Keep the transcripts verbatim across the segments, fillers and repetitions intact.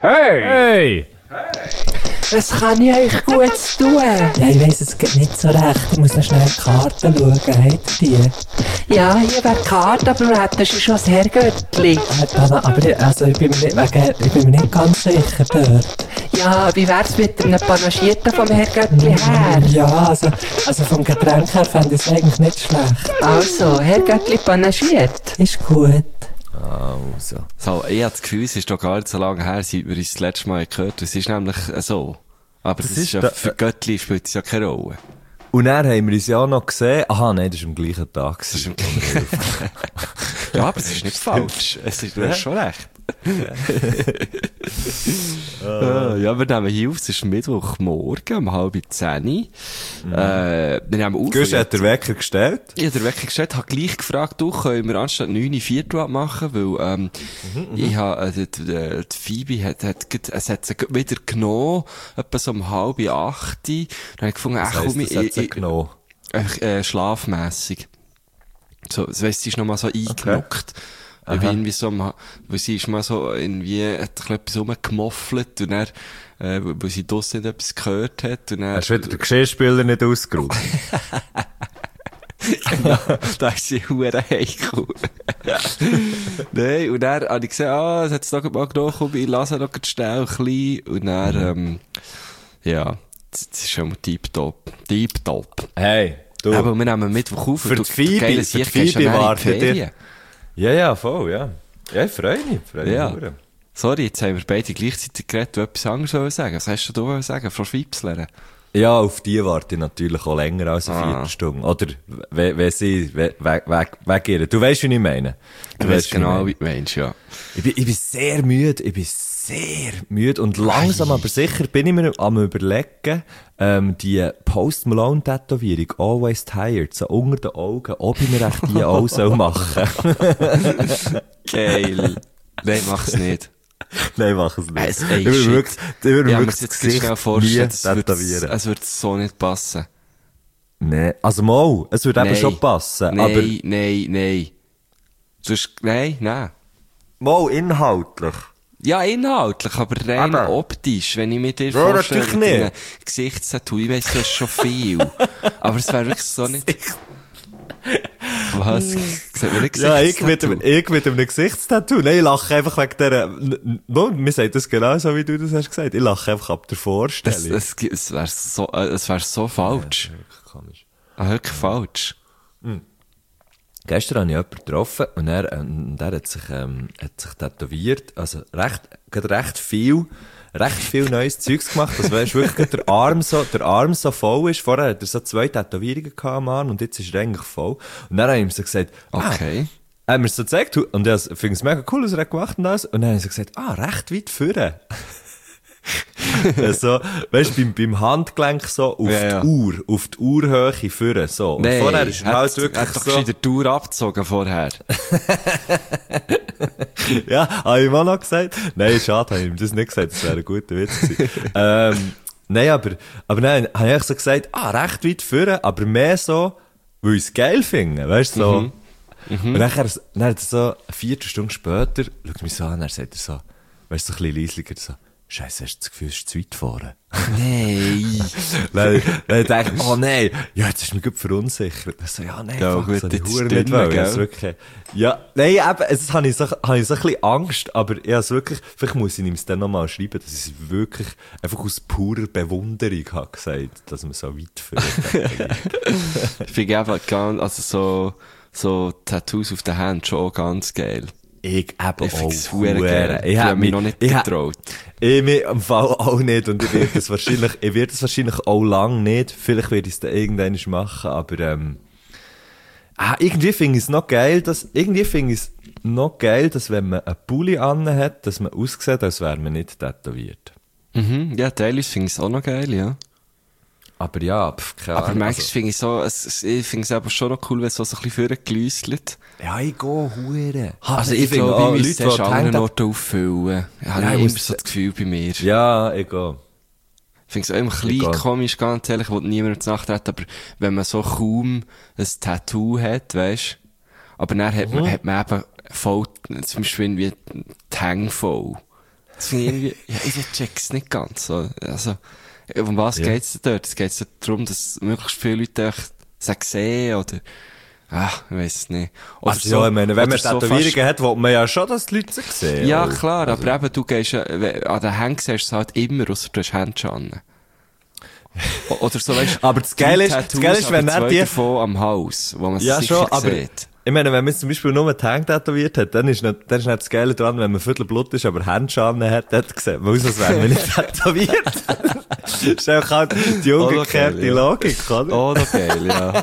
Hey! Hey! Was kann ich euch Gutes tun? Ja, ich weiss es geht nicht so recht. Ich muss noch schnell die Karten schauen. Habt ihr die? Ja, hier wäre die Karte, aber du hättest schon das Herrgöttli. Äh, aber ich, also, ich, bin mir nicht, wegen, ich bin mir nicht ganz sicher dort. Ja, wie wär's mit einem Panagierten vom Herrgöttli her? Ja, also, also vom Getränk her fände ich es eigentlich nicht schlecht. Also, Herrgöttli panagiert. Ist gut. Also. So, ich habe das Gefühl, es ist doch gar nicht so lange her, seit wir uns das letzte Mal gehört haben. Es ist nämlich so. Aber das, das ist, ist ja, da, für Göttli spielt es ja keine Rolle. Und dann haben wir uns ja auch noch gesehen. Aha, nein, das ist am gleichen Tag. Das ist am gleichen Tag. Ja, aber es ist nicht falsch. Es ist, du hast schon recht. uh, ja, wir nehmen hier auf, es ist Mittwochmorgen um halb zehn. Mhm. Äh, wir nehmen auf. Gusch hat den Wecker gestellt? Ich habe den Wecker gestellt, habe gleich gefragt, du, können wir anstatt neun Uhr Viertel machen, weil, ähm, mhm, ich habe, äh, die, die, die Phoebe hat, hat, es hat sie wieder genommen, etwa so um halb acht. Dann habe ich gefunden, ach komm, ich, ich, ich genommen? Äh, schlafmässig. So, das weißt, sie ist noch mal so eingenockt. Okay. Wie irgendwie so, weil sie ist mal so irgendwie, hat etwas rumgemoffelt und dann, äh, weil sie draussen nicht etwas gehört hat und dann... Hast du wieder den Geschirrspüler nicht ausgeräumt? Genau, da ist sie hure heikel. Nein, und dann habe ich gesehen, ah, es hat es doch mal genommen, komm, ich lasse noch schnell ein bisschen und dann, ähm, ja, das ist schon mal tipptopp. Tipptopp. Hey, du. Aber wir nehmen Mittwoch auf. Für die Phoebe, für die Phoebe wartet ihr. Ja, ja, voll, ja. Ja, ich freue mich, freue mich. Ja. Sorry, jetzt haben wir beide gleichzeitig geredet, du etwas anderes sagen. Was hast du da sagen, Frau Schweipsler? Ja, auf die warte ich natürlich auch länger als eine Ah. Viertelstunde. Oder, wenn sie, wegen ihr. Du weißt, wie ich meine. Du weißt genau, wie du meinst, ja. Ich bin, ich bin sehr müde, ich bin sehr müde und langsam, aber sicher bin ich mir am überlegen, ähm, die Post Malone Tätowierung, always tired, so unter den Augen, ob ich mir echt die auch soll machen. Geil. Nein, mach's nicht. Nein, mach es nicht. Es, ey, ich würde wirklich, ich würde ja, wirklich jetzt schnell vorstellen, es wird, tätowieren. es wird so nicht passen. Nein, also mal, es würde eben schon passen, nein, aber... Nein, nein, Sonst, nein, nein. Mal inhaltlich. Ja, inhaltlich, aber rein aber. optisch, wenn ich mir dir Ja, vorstelle, natürlich nicht. ein Gesichtstattoo, ich weiss, das ist schon viel. Aber es wäre wirklich so nicht... Was? Sieht man nicht Ja, ich mit, dem, ich mit einem Gesichtstattoo. Nein, ich lache einfach wegen der... No, mir sagt das genau so, wie du das hast gesagt. Ich lache einfach ab der Vorstellung. Es, es, es wäre so, äh, es wär so falsch. Ja, wirklich komisch. Ah, wirklich falsch. Mhm. Gestern habe ich jemanden getroffen und er, ähm, der hat sich, ähm, hat sich tätowiert, also recht, gerade recht viel, recht viel neues Zeugs gemacht, das weisst wirklich, der Arm so, der Arm so voll ist. Vorher hat er so zwei Tätowierungen gehabt am Arm und jetzt ist er eigentlich voll. Und dann habe ich ihm so gesagt, Okay. Ah, er hat mir so gezeigt und ich finde es mega cool, was er hat gemacht und alles. Und dann habe ich so gesagt, ah, recht weit vorne. So, weißt du, beim, beim Handgelenk so auf Ja, ja. die Uhr, auf die Uhrhöhe führen, so. Und Nein, vorher ist er halt hat, wirklich hat doch so. die Tour abgezogen vorher. Ja, habe ich ihm auch noch gesagt. Nein, schade, habe ich ihm das nicht gesagt, das wäre ein guter Witz gewesen. ähm, nein, aber, aber nein, habe ich eigentlich so gesagt, ah, recht weit führen, aber mehr so, weil ich es geil finde, weißt du, so. Mhm. Mhm. Und nachher, dann hat er so, eine Viertelstunde später, schaut mich so an, er sagt er so, weißt du, so ein bisschen leislicher, so, Scheiße, hast du das Gefühl, es ist zu weit fahren? Nein. Dann, dann dachte ich, oh nein, ja, jetzt ist mir gut verunsichert. Dann so, ja, nein, Ja, fuck, gut, so die jetzt Hure ist nicht dünn, wollen. gell? Das wirklich, ja, nein, eben, es habe ich so, habe ich so ein bisschen Angst, aber ich habe es wirklich, vielleicht muss ich ihm es dann nochmal schreiben, dass ich es wirklich einfach aus purer Bewunderung habe gesagt, dass man so weit führt. Ich finde eben ganz, also so, so Tattoos auf der Hand schon ganz geil. Ich eben Ich finde es auch. verdammt geil. Ich habe mich noch nicht ich hab- getraut. Ich mir im Fall auch nicht und ich werde es wahrscheinlich, ich werde es wahrscheinlich auch lang nicht. Vielleicht werde ich es dann irgendwann machen, aber ähm, ah, irgendwie finde ich es noch geil, dass, irgendwie finde ich es noch geil, dass wenn man einen Pulli an hat, dass man aussieht, als wäre man nicht tätowiert. Mhm, ja, teilweise finde ich es auch noch geil, ja. Aber ja, pf, keine Aber Ahnung. manchmal Also, finde ich so, es, es, ich finde es aber schon noch cool, wenn es so, so ein bisschen vorgelüsselt. ja, ich gehe hure. Also ich, finde glaube, auch ich Leute, müsste die es an die anderen Hände- Orten auffüllen. Ich habe Ja, ich immer muss- so das Gefühl bei mir. Ja, ich gehe. Ich finde es auch immer ein bisschen Egal. komisch, ganz ehrlich, ich will niemandem zu Nacht reden, aber wenn man so kaum ein Tattoo hat, weisst, aber dann hat, man, hat man eben voll, zum Beispiel irgendwie die Hänge voll. Das finde ich irgendwie, ja, ich check's nicht ganz, so. Also, um was Ja. geht's denn dort? Es geht darum, dass möglichst viele Leute es sehen oder, ah, ich weiss es nicht. Oder Also ja, ich meine, wenn man oder so Tätowierungen fast- hat, will man ja schon, dass die Leute sie sehen. Ja, oder? klar, Also, aber eben, du gehst, ja- we- an den Händen siehst du es halt immer, ausser du hast Handschuhe an. O- Oder so, weißt Aber das Geile ist- drei das Geile ist, Tattoos, wenn aber er zwei die- davon am Hals, wo man Ja, sicher schon, aber sieht. ich meine, wenn man jetzt zum Beispiel nur die Hände tätowiert hat, dann ist nicht, dann ist nicht das Geile dran, wenn man viertel Blut ist, aber Handschuhe hat, dann sieht man aus, als wäre man nicht tätowiert. Das ist einfach halt die umgekehrte geil, ja. Logik, oder? Oh, noch geil, ja.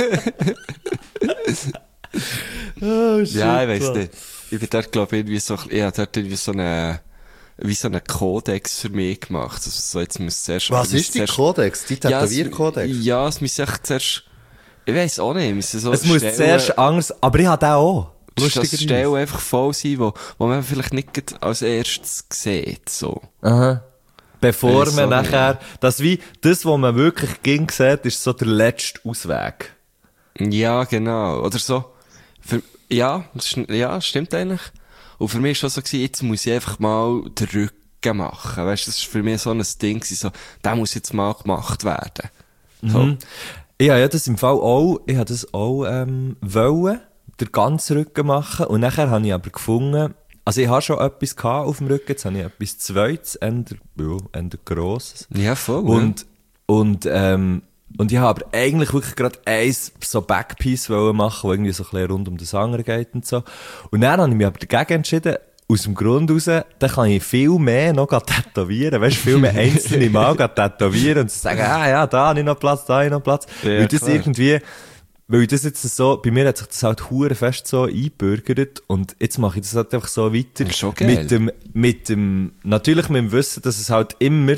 Oh, shit, Ja, ich weiss Mann. nicht. Ich bin dort, glaube ich, irgendwie so, ich habe dort irgendwie so eine, wie so einen Kodex für mich gemacht. Also, so, jetzt muss zuerst, Was muss ist die zuerst- Kodex? Die Ja, es- Tätowierkodex? Ja, es muss echt zuerst, ich weiss auch nicht, müssen so Es muss Stellen- zuerst anders, aber ich habe den auch. dass das Lustigerweise. Stellen einfach voll sein, wo, wo man vielleicht nicht gerade als erstes sieht, so. Aha. Bevor Weiss man auch nicht. nachher, das wie, das, was man wirklich ging sieht, ist so der letzte Ausweg. Ja, genau. Oder so. Für, ja, das ist, ja, stimmt eigentlich. Und für mich war es schon so gewesen, jetzt muss ich einfach mal den Rücken machen. Weißt du, das ist für mich so ein Ding gewesen, so, der muss jetzt mal gemacht werden. So. Mhm. Ich habe ja das im Fall auch, ich habe das auch, ähm, wollen, den ganzen Rücken machen. Und nachher habe ich aber gefunden, also ich habe schon etwas gehabt auf dem Rücken, jetzt habe ich etwas Zweites, eher, ja, eher Grosses. Ja, voll. Und, und, ähm, und ich habe aber eigentlich wirklich gerade eins so Backpiece wollen machen, wo irgendwie so ein bisschen rund um das andere geht und so. Und dann habe ich mich aber dagegen entschieden, aus dem Grund raus, dann kann ich viel mehr noch grad tätowieren, weißt du, viel mehr einzelne Mal grad tätowieren und sagen, ah ja, da habe ich noch Platz, da habe ich noch Platz. Ja, weil das klar. irgendwie, weil das jetzt so, bei mir hat sich das halt hure fest so eingebürgert und jetzt mache ich das halt einfach so weiter. Das ist schon geil. Mit dem, mit dem, natürlich mit dem Wissen, dass es halt immer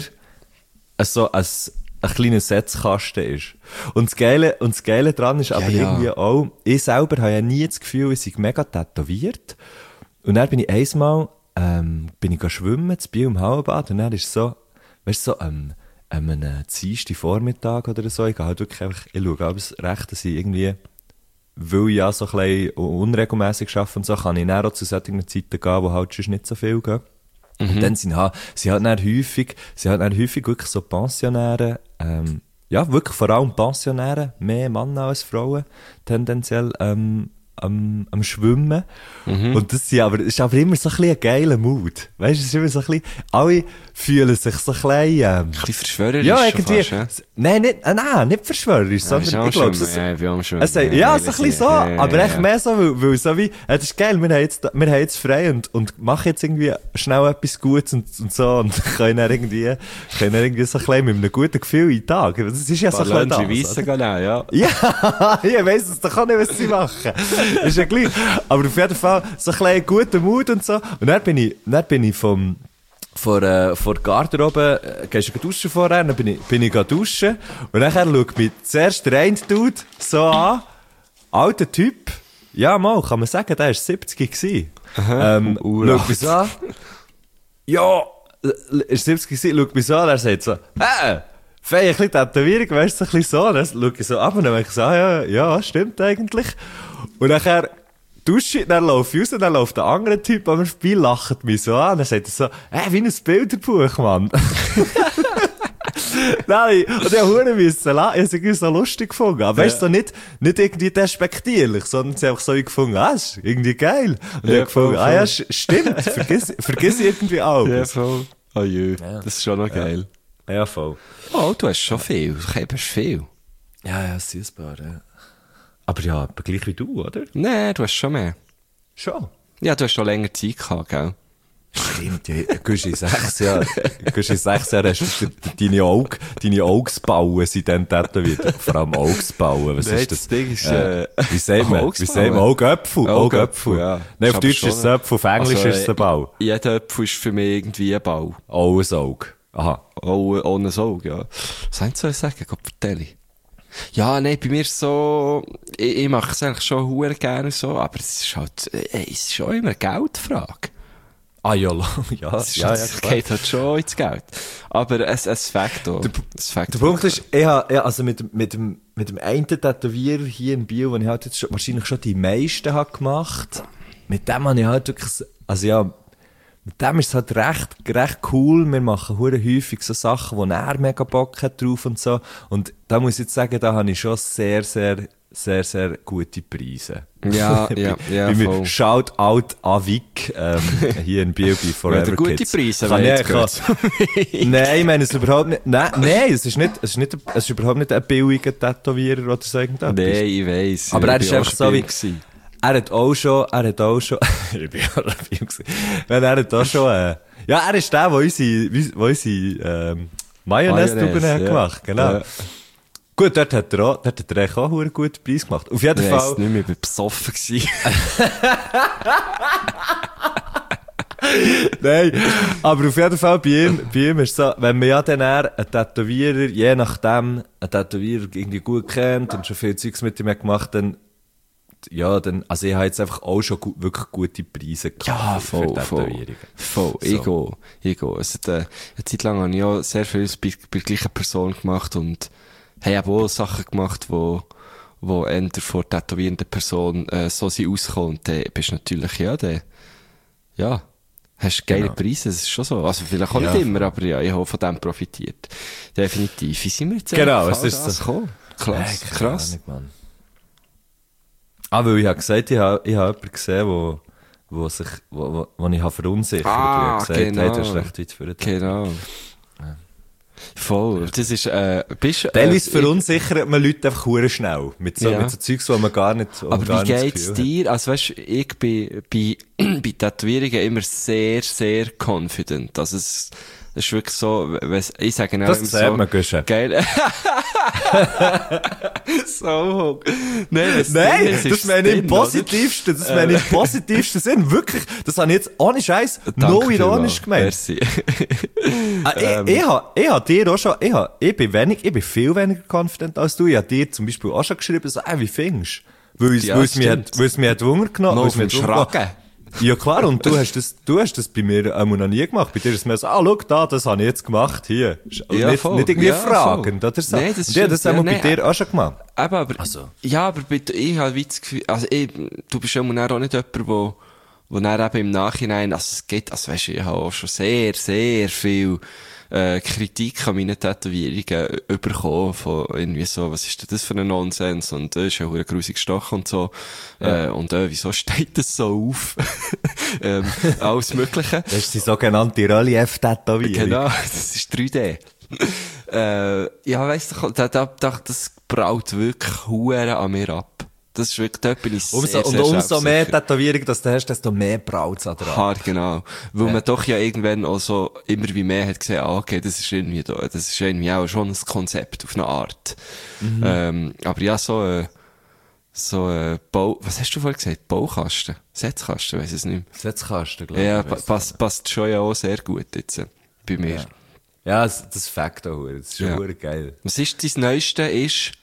so ein, ein kleiner Setzkasten ist. Und das Geile, und das Geile dran ist aber ja. irgendwie auch, ich selber habe ja nie das Gefühl, ich sei mega tätowiert. Und dann bin ich einmal, ähm, bin ich go schwimmen, zu Biel im Hallenbad, und dann ist es so, weißt du, so, ähm, ähm, einen Dienstag Vormittag oder so, ich gehe halt wirklich einfach, ich schaue alles recht, dass ich irgendwie, weil ich ja so ein bisschen unregelmässig arbeite und so, kann ich dann auch zu solchen Zeiten gehen, wo halt schon nicht so viel gehen. Und dann sind halt, sie halt dann häufig, sie halt dann häufig wirklich so Pensionäre, ähm, ja, wirklich vor allem Pensionäre, mehr Männer als Frauen, tendenziell, ähm, am, am Schwimmen. Und das, sind aber, das ist aber immer so ein bisschen ein geiler Mut. Weißt du, es ist immer so ein bisschen, alle fühlen sich so ein bisschen, ähm, Ein bisschen verschwörerisch ja, schon irgendwie, fast, ja? nein, nicht, äh, nein, nicht verschwörerisch, Ja, ist sondern auch ich glaube, schon- es, ja, ich bin auch schon- es, ja, ja, so ein bisschen so, ja, ja, aber ja. echt mehr so, weil, weil so wie, äh, das ist geil, wir haben jetzt, wir haben jetzt frei und, und machen jetzt irgendwie schnell etwas Gutes und, und so und können dann irgendwie, können dann irgendwie so ein bisschen mit einem guten Gefühl in den Tag. Das ist ja so ein bisschen das, Ballonchen weissen oder? gehen auch, ja. Ja, ich weiss es doch auch nicht, was sie machen. Ist ja gleich. Aber auf jeden Fall so ein bisschen guter Mut und so. Und dann bin ich, dann bin ich vom, vor, äh, vor der Garderobe, äh, gehst du duschen vorher, dann bin ich, bin ich duschen. Und nachher schaut mich zuerst der eine Dude so an. Alter Typ. Ja, mal, kann man sagen, der war siebzig gewesen. Ähm, Uh, schaut mich so an. Ja, er ist siebzig gewesen, schaut mich so an, er sagt so, hä? Fei, ein bisschen Tätowierung, weißt du, so ein bisschen so. Dann schaue ich so ab und dann denke ich so, ah, ja, ja, stimmt eigentlich. Und nachher dusche ich, dann laufe ich raus, dann läuft der andere Typ an mir vorbei, lacht mich so an, dann sagt er so, hä, wie ein Bilderbuch, Mann. Nein, und ich habe müssen lachen, ich habe es irgendwie so lustig gefunden. Aber weißt du, so nicht, nicht irgendwie despektierlich, sondern sie haben einfach so gefunden, ah, ist irgendwie geil. Und ich Ja, habe gefunden, voll, ah ja, voll. st- stimmt, vergiss, vergiss irgendwie auch. Ja, voll. Oh je, das ist schon noch geil. Ja, voll. Oh, du hast schon viel. Du hast viel. Ja, ja, süßbar, ja. Aber ja, aber gleich wie du, oder? Nein, du hast schon mehr. Schon. Ja, du hast schon länger Zeit gehabt, gell? Stimmt, ja, gehst in sechs Jahren, gehst in sechs Jahren hast du deine Augen, deine Augsbauen sind dann tätowiert. Vor allem Augsbauen, was Nein, ist das? das Ding ist, äh, äh, wie sagt man, wie Augsbauen? sagt man, Augäpfel, Augäpfel, Augäpfel. ja. Nein, Ist auf aber Deutsch schon- ist es Äpfel, auf Englisch Also, ist es ein Bau. äh, Jeder Apfel ist für mich irgendwie ein Bau. Auch ein Auge. Aha. Auch ohne ein Auge, ja. Was soll ich so sagen? Gott, vertelle. Ja, nein, bei mir ist so, ich, ich mache es eigentlich schon hure gerne so, aber es ist halt, äh, es ist schon immer eine Geldfrage. Ah, ja, ja, Es ist ja, halt- ja, es klar. geht halt schon ins Geld. Aber es, es fängt auch. Es fängt Der Punkt ist, ich habe, ja, also mit, dem- mit dem, mit dem einen Tätowierer hier in Biel, den ich halt jetzt schon, wahrscheinlich schon die meisten habe gemacht, mit dem habe ich halt wirklich, also ja, mit dem ist es halt recht, recht cool. Wir machen hure häufig so Sachen, wo er mega Bock hat drauf und so. Und da muss ich jetzt sagen, da habe ich schon sehr, sehr, sehr, sehr gute Preise. Ja, ja, ja, Bei mir voll. Shout out an Vic, ähm, hier in Bio bei Forever Wenn ihr gute Kids. Preise Kann wollt, ich- kann- geht. Nein, ich meine es überhaupt nicht. Nein, nein, es ist nicht, es ist nicht, es ist überhaupt nicht ein billiger Tätowierer oder so irgendetwas. Nein, ich weiss. Aber er Ich ist bin einfach auch so wie, Spiel gewesen. er hat auch schon, er hat auch schon, ich bin auch dabei gewesen. Wenn er hat auch schon, äh, ja, er ist der, der unsere, wie- wo unsere, ähm, Mayonnaise-Tuben Mayonnaise, hat ja. gemacht, genau. Ja. Gut, dort hat er auch, dort hat er eigentlich auch einen guten Preis gemacht. Auf jeden Ich Fall. weiss nicht mehr, ich war besoffen gewesen. Nein, aber auf jeden Fall bei ihm, bei ihm ist so, wenn man ja dann eher einen Tätowierer, je nachdem, einen Tätowierer irgendwie gut kennt und schon viel Zeugs mit ihm hat gemacht, dann, ja, dann, also ich habe jetzt einfach auch schon gu wirklich gute Preise gehabt Ja, für voll, voll. Tätowierungen. Voll, ich gehe, ich gehe. Es hat, äh, eine Zeit lang habe ich auch sehr viel bei, bei der gleichen Person gemacht und habe aber auch Sachen gemacht, wo, wo eher vor der tätowierenden Person, äh, so sind ausgekommen. Und dann bist du natürlich, ja, der, ja, hast geile Genau. Preise, das ist schon so. Also vielleicht auch Ja, nicht immer, aber ja, ich habe von dem profitiert. Definitiv. Wie sind wir jetzt Genau, eigentlich es ist auf das so. gekommen? Krass, Hey, keine krass. Ahnung, Mann. Ah, weil ich habe gesagt, ich habe, ich habe jemanden gesehen, wo, wo sich, wo, wo, wo ich habe verunsichert. Ah, und ich habe gesagt, genau. hey, du hast recht weit für den Genau. Voll. Das ist, äh, bist, äh, Teilweise verunsichert man Leute einfach hure schnell. Mit so, Ja. mit so Zeugs, wo man gar nicht, wo man Aber gar wie nicht das geht's Gefühl dir? Also weißt, ich bin bei, bei Tätowierungen immer sehr, sehr confident. Also es, es ist wirklich so, wenn's- ich sage auch Das immer sieht so, man, Guschen. geil. So. Nein, wenn's Nein, drin ist, das ist meine ich im drin, oder? positivsten, das meine ich im positivsten Sinn. Wirklich, das habe ich jetzt ohne Scheiß no Danke ironisch vielmals. gemeint. Merci. Ah, ich, ich habe ich hab dir auch schon, ich, hab, ich bin wenig, ich bin viel weniger confident als du. Ich habe dir zum Beispiel auch schon geschrieben, so, ey, wie findest du? Weil es, Ja, weil es mir stimmt. hat, weil es mir hat Wunder genommen. Noch weil auf es mir dem hat Wunder Schragen. genommen. Ja klar, und du hast das, du hast das bei mir einmal noch nie gemacht. Bei dir ist es mir so, ah, schau da, das habe ich jetzt gemacht, hier. Und Ja, nicht, voll. nicht irgendwie Ja, fragend, voll. oder so. Nein, das und ich habe das stimmt. einmal Ja, bei nein, dir auch schon gemacht. Eben, aber, Also. ja, aber bitte, ich habe wie das Gefühl, also ich, du bist ja auch nicht jemand, wo, wo dann eben im Nachhinein, also es geht, also weisst du, ich habe auch schon sehr, sehr viel, äh, Kritik an meinen Tätowierungen bekommen, von irgendwie so, was ist denn das für ein Nonsens, und das ist ja ein grusig gestochen und so, Ja. äh, und äh, wieso steht das so auf? ähm, alles Mögliche. Das ist die sogenannte Relief-Tätowierung. Genau, das ist drei D. äh, ja, weißt du, da, da, da, das braut wirklich Huren an mir ab. Das ist wirklich, dort bin ich sehr, Umso, und sehr umso mehr selbstsicher. Tätowierung, dass du hast, desto mehr braut's an dran. Hart, genau. Weil Ja. man doch ja irgendwann auch so immer wie mehr hat gesehen, ah, okay, das ist irgendwie da, das ist irgendwie auch schon ein Konzept auf eine Art. Mhm. Ähm, aber ja, so, äh, so, äh, Bau, was hast du vorhin gesagt? Baukasten? Setzkasten? Weiss es nicht Setzkasten, mehr. glaube Ja, ich. pa passt, passt schon ja auch sehr gut jetzt, äh, bei mir. Ja. Ja, das, das Fakt auch, hure. Das ist schon Ja. hure geil. Was ist dein Neueste? Ist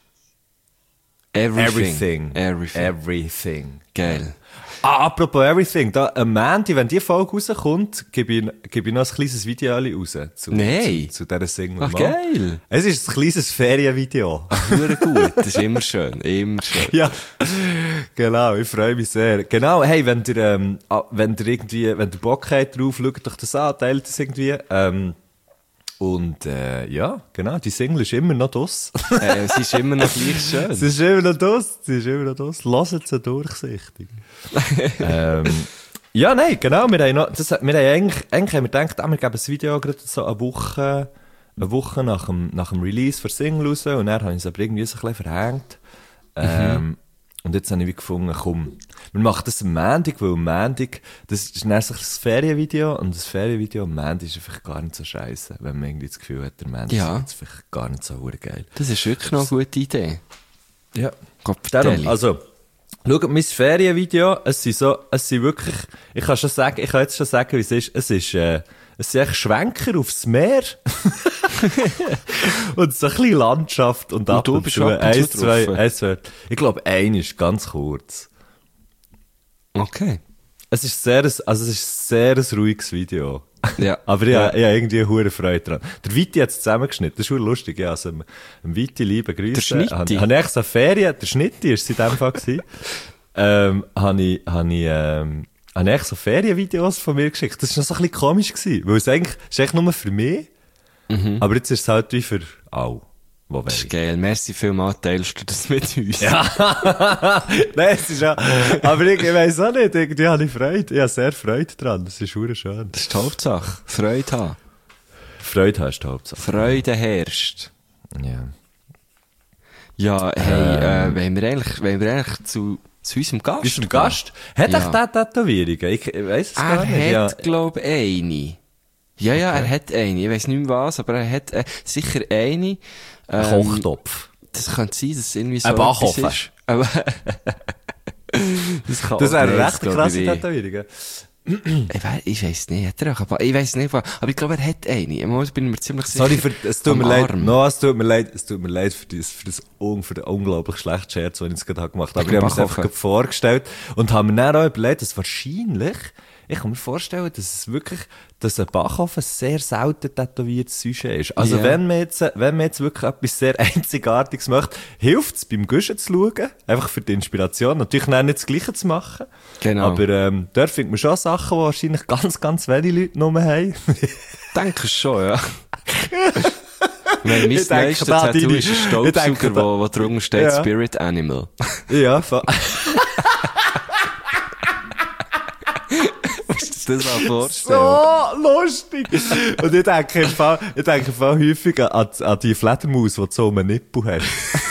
Everything. Everything. Everything. Everything. Geil. Ah, apropos Everything, da, am Mandy, wenn die Folge rauskommt, gebe ich, gebe ich noch ein kleines Video raus. Zu, Nein. Zu, zu dieser Single. Ach, Mal. geil. Es ist ein kleines Ferienvideo. Hure gut. Das ist immer schön. Immer schön. Ja, genau, ich freue mich sehr. Genau, hey, wenn ihr, ähm, ah, wenn ihr irgendwie, wenn ihr Bock habt drauf, schaut euch das an, teilt das irgendwie. Ähm, und, äh, ja, genau, die Single ist immer noch das. äh, es ist immer noch gleich schön. Sie ist immer noch das, sie ist immer noch das. Lasst sie durchsichtig. ähm, ja, nein, genau, wir haben noch, das, wir haben eigentlich, eigentlich haben wir gedacht, ah, wir geben das Video gerade so eine Woche, eine Woche nach dem, nach dem Release für Single raus, und dann habe ich es aber irgendwie so ein bisschen verhängt. Ähm, und jetzt habe ich wie gefunden, komm, wir machen das am Montag, weil am Montag, das ist dann so ein Ferienvideo, und das Ferienvideo am Montag ist einfach gar nicht so scheiße, wenn man irgendwie das Gefühl hat, der Montag Ja. ist jetzt vielleicht gar nicht so verdammt geil. Das ist wirklich noch eine gute Idee. Ja. Gott, Darum, Deli. also, schaut mein Ferienvideo, es sind so, es sind wirklich, ich kann schon sagen, ich kann jetzt schon sagen, wie es ist, es ist, äh, es sind echt Schwenker aufs Meer. Und so ein bisschen Landschaft und, ab du und bist zu, ab und zu eins, zwei, drauf. eins, zwei. Ich glaube, ein ist ganz kurz. Okay. Es ist sehr, ein- also es ist sehr ein ruhiges Video. Ja. Aber ich, Ja. habe- ich habe irgendwie eine hohe Freude dran. Der Viti hat es zusammengeschnitten. Das ist schon lustig. Ja, also, dem Viti, liebe Grüße. Der Schnitti? Habe habe ich echt so Ferien, der Schnitti ist es in dem Fall gewesen. ähm, habe ich, habe ich, ähm, habe ich echt so Ferienvideos von mir geschickt. Das war noch so ein bisschen komisch gewesen, weil es eigentlich, es ist eigentlich nur für mich, Mhm. aber jetzt ist es halt wie für alle, wo Das ist wollen. geil. Merci vielmals, teilst du das mit uns. Ja. Nein, es ist ja, aber ich, ich weiss auch nicht, irgendwie habe ich Freude. Ich habe sehr Freude dran. Das ist verdammt schön. Das ist die Hauptsache. Freude haben. Freude hast du die Hauptsache. Freude herrscht. Ja. Ja, hey, äh, wenn wir eigentlich, wenn wir eigentlich zu, zu unserem Gast Bist du gehen? ein Gast? Hat Ja. echt der Tätowierungen? Ich, ich weiss es Er gar nicht. Ja. hat, glaub ich, eine. Ja, ja, er hat eine. Ich weiss nicht mehr was, aber er hat äh, sicher eine. Ein Ähm, Kochtopf. Das könnte sein, dass es irgendwie so Ein Backofen. etwas ist. Aber das kann Das auch wäre nicht, recht glaub krasse ich. Tätowierungen. Ich weiss, ich weiss nicht, hat er auch, aber ich weiss nicht, aber ich glaube, er hat eine. Mal bin ich mir ziemlich sicher. Sorry, für, es tut Am mir leid. Arm. No, es tut mir leid. Es tut mir leid für das, für das, un, für den unglaublich schlechten Scherz, den ich jetzt gerade habe gemacht habe. Aber Wegen ich habe mir es Backofen. einfach gerade vorgestellt und habe mir dann auch überlegt, dass wahrscheinlich, ich kann mir vorstellen, dass es wirklich, dass ein Backofen sehr selten tätowiertes Sujet ist. Also Ja. wenn man jetzt, wenn man jetzt wirklich etwas sehr Einzigartiges möchte, hilft es beim Guschen zu schauen. Einfach für die Inspiration. Natürlich dann nicht das Gleiche zu machen. Genau. Aber, ähm, dort findet man schon Sachen, die wahrscheinlich ganz, ganz wenige Leute nur haben. Denke schon, ja. Mein Ich denke, nächstes da Tattoo deine- ist ein ich Staubsauger, denke, da- wo, wo drunter steht Ja. Spirit Animal. Ja, voll. Das war vorstellen. So lustig! Und ich denke im Fall, ich denke im Fall häufig an, an die Fledermaus, die du so um einen Nippel hast.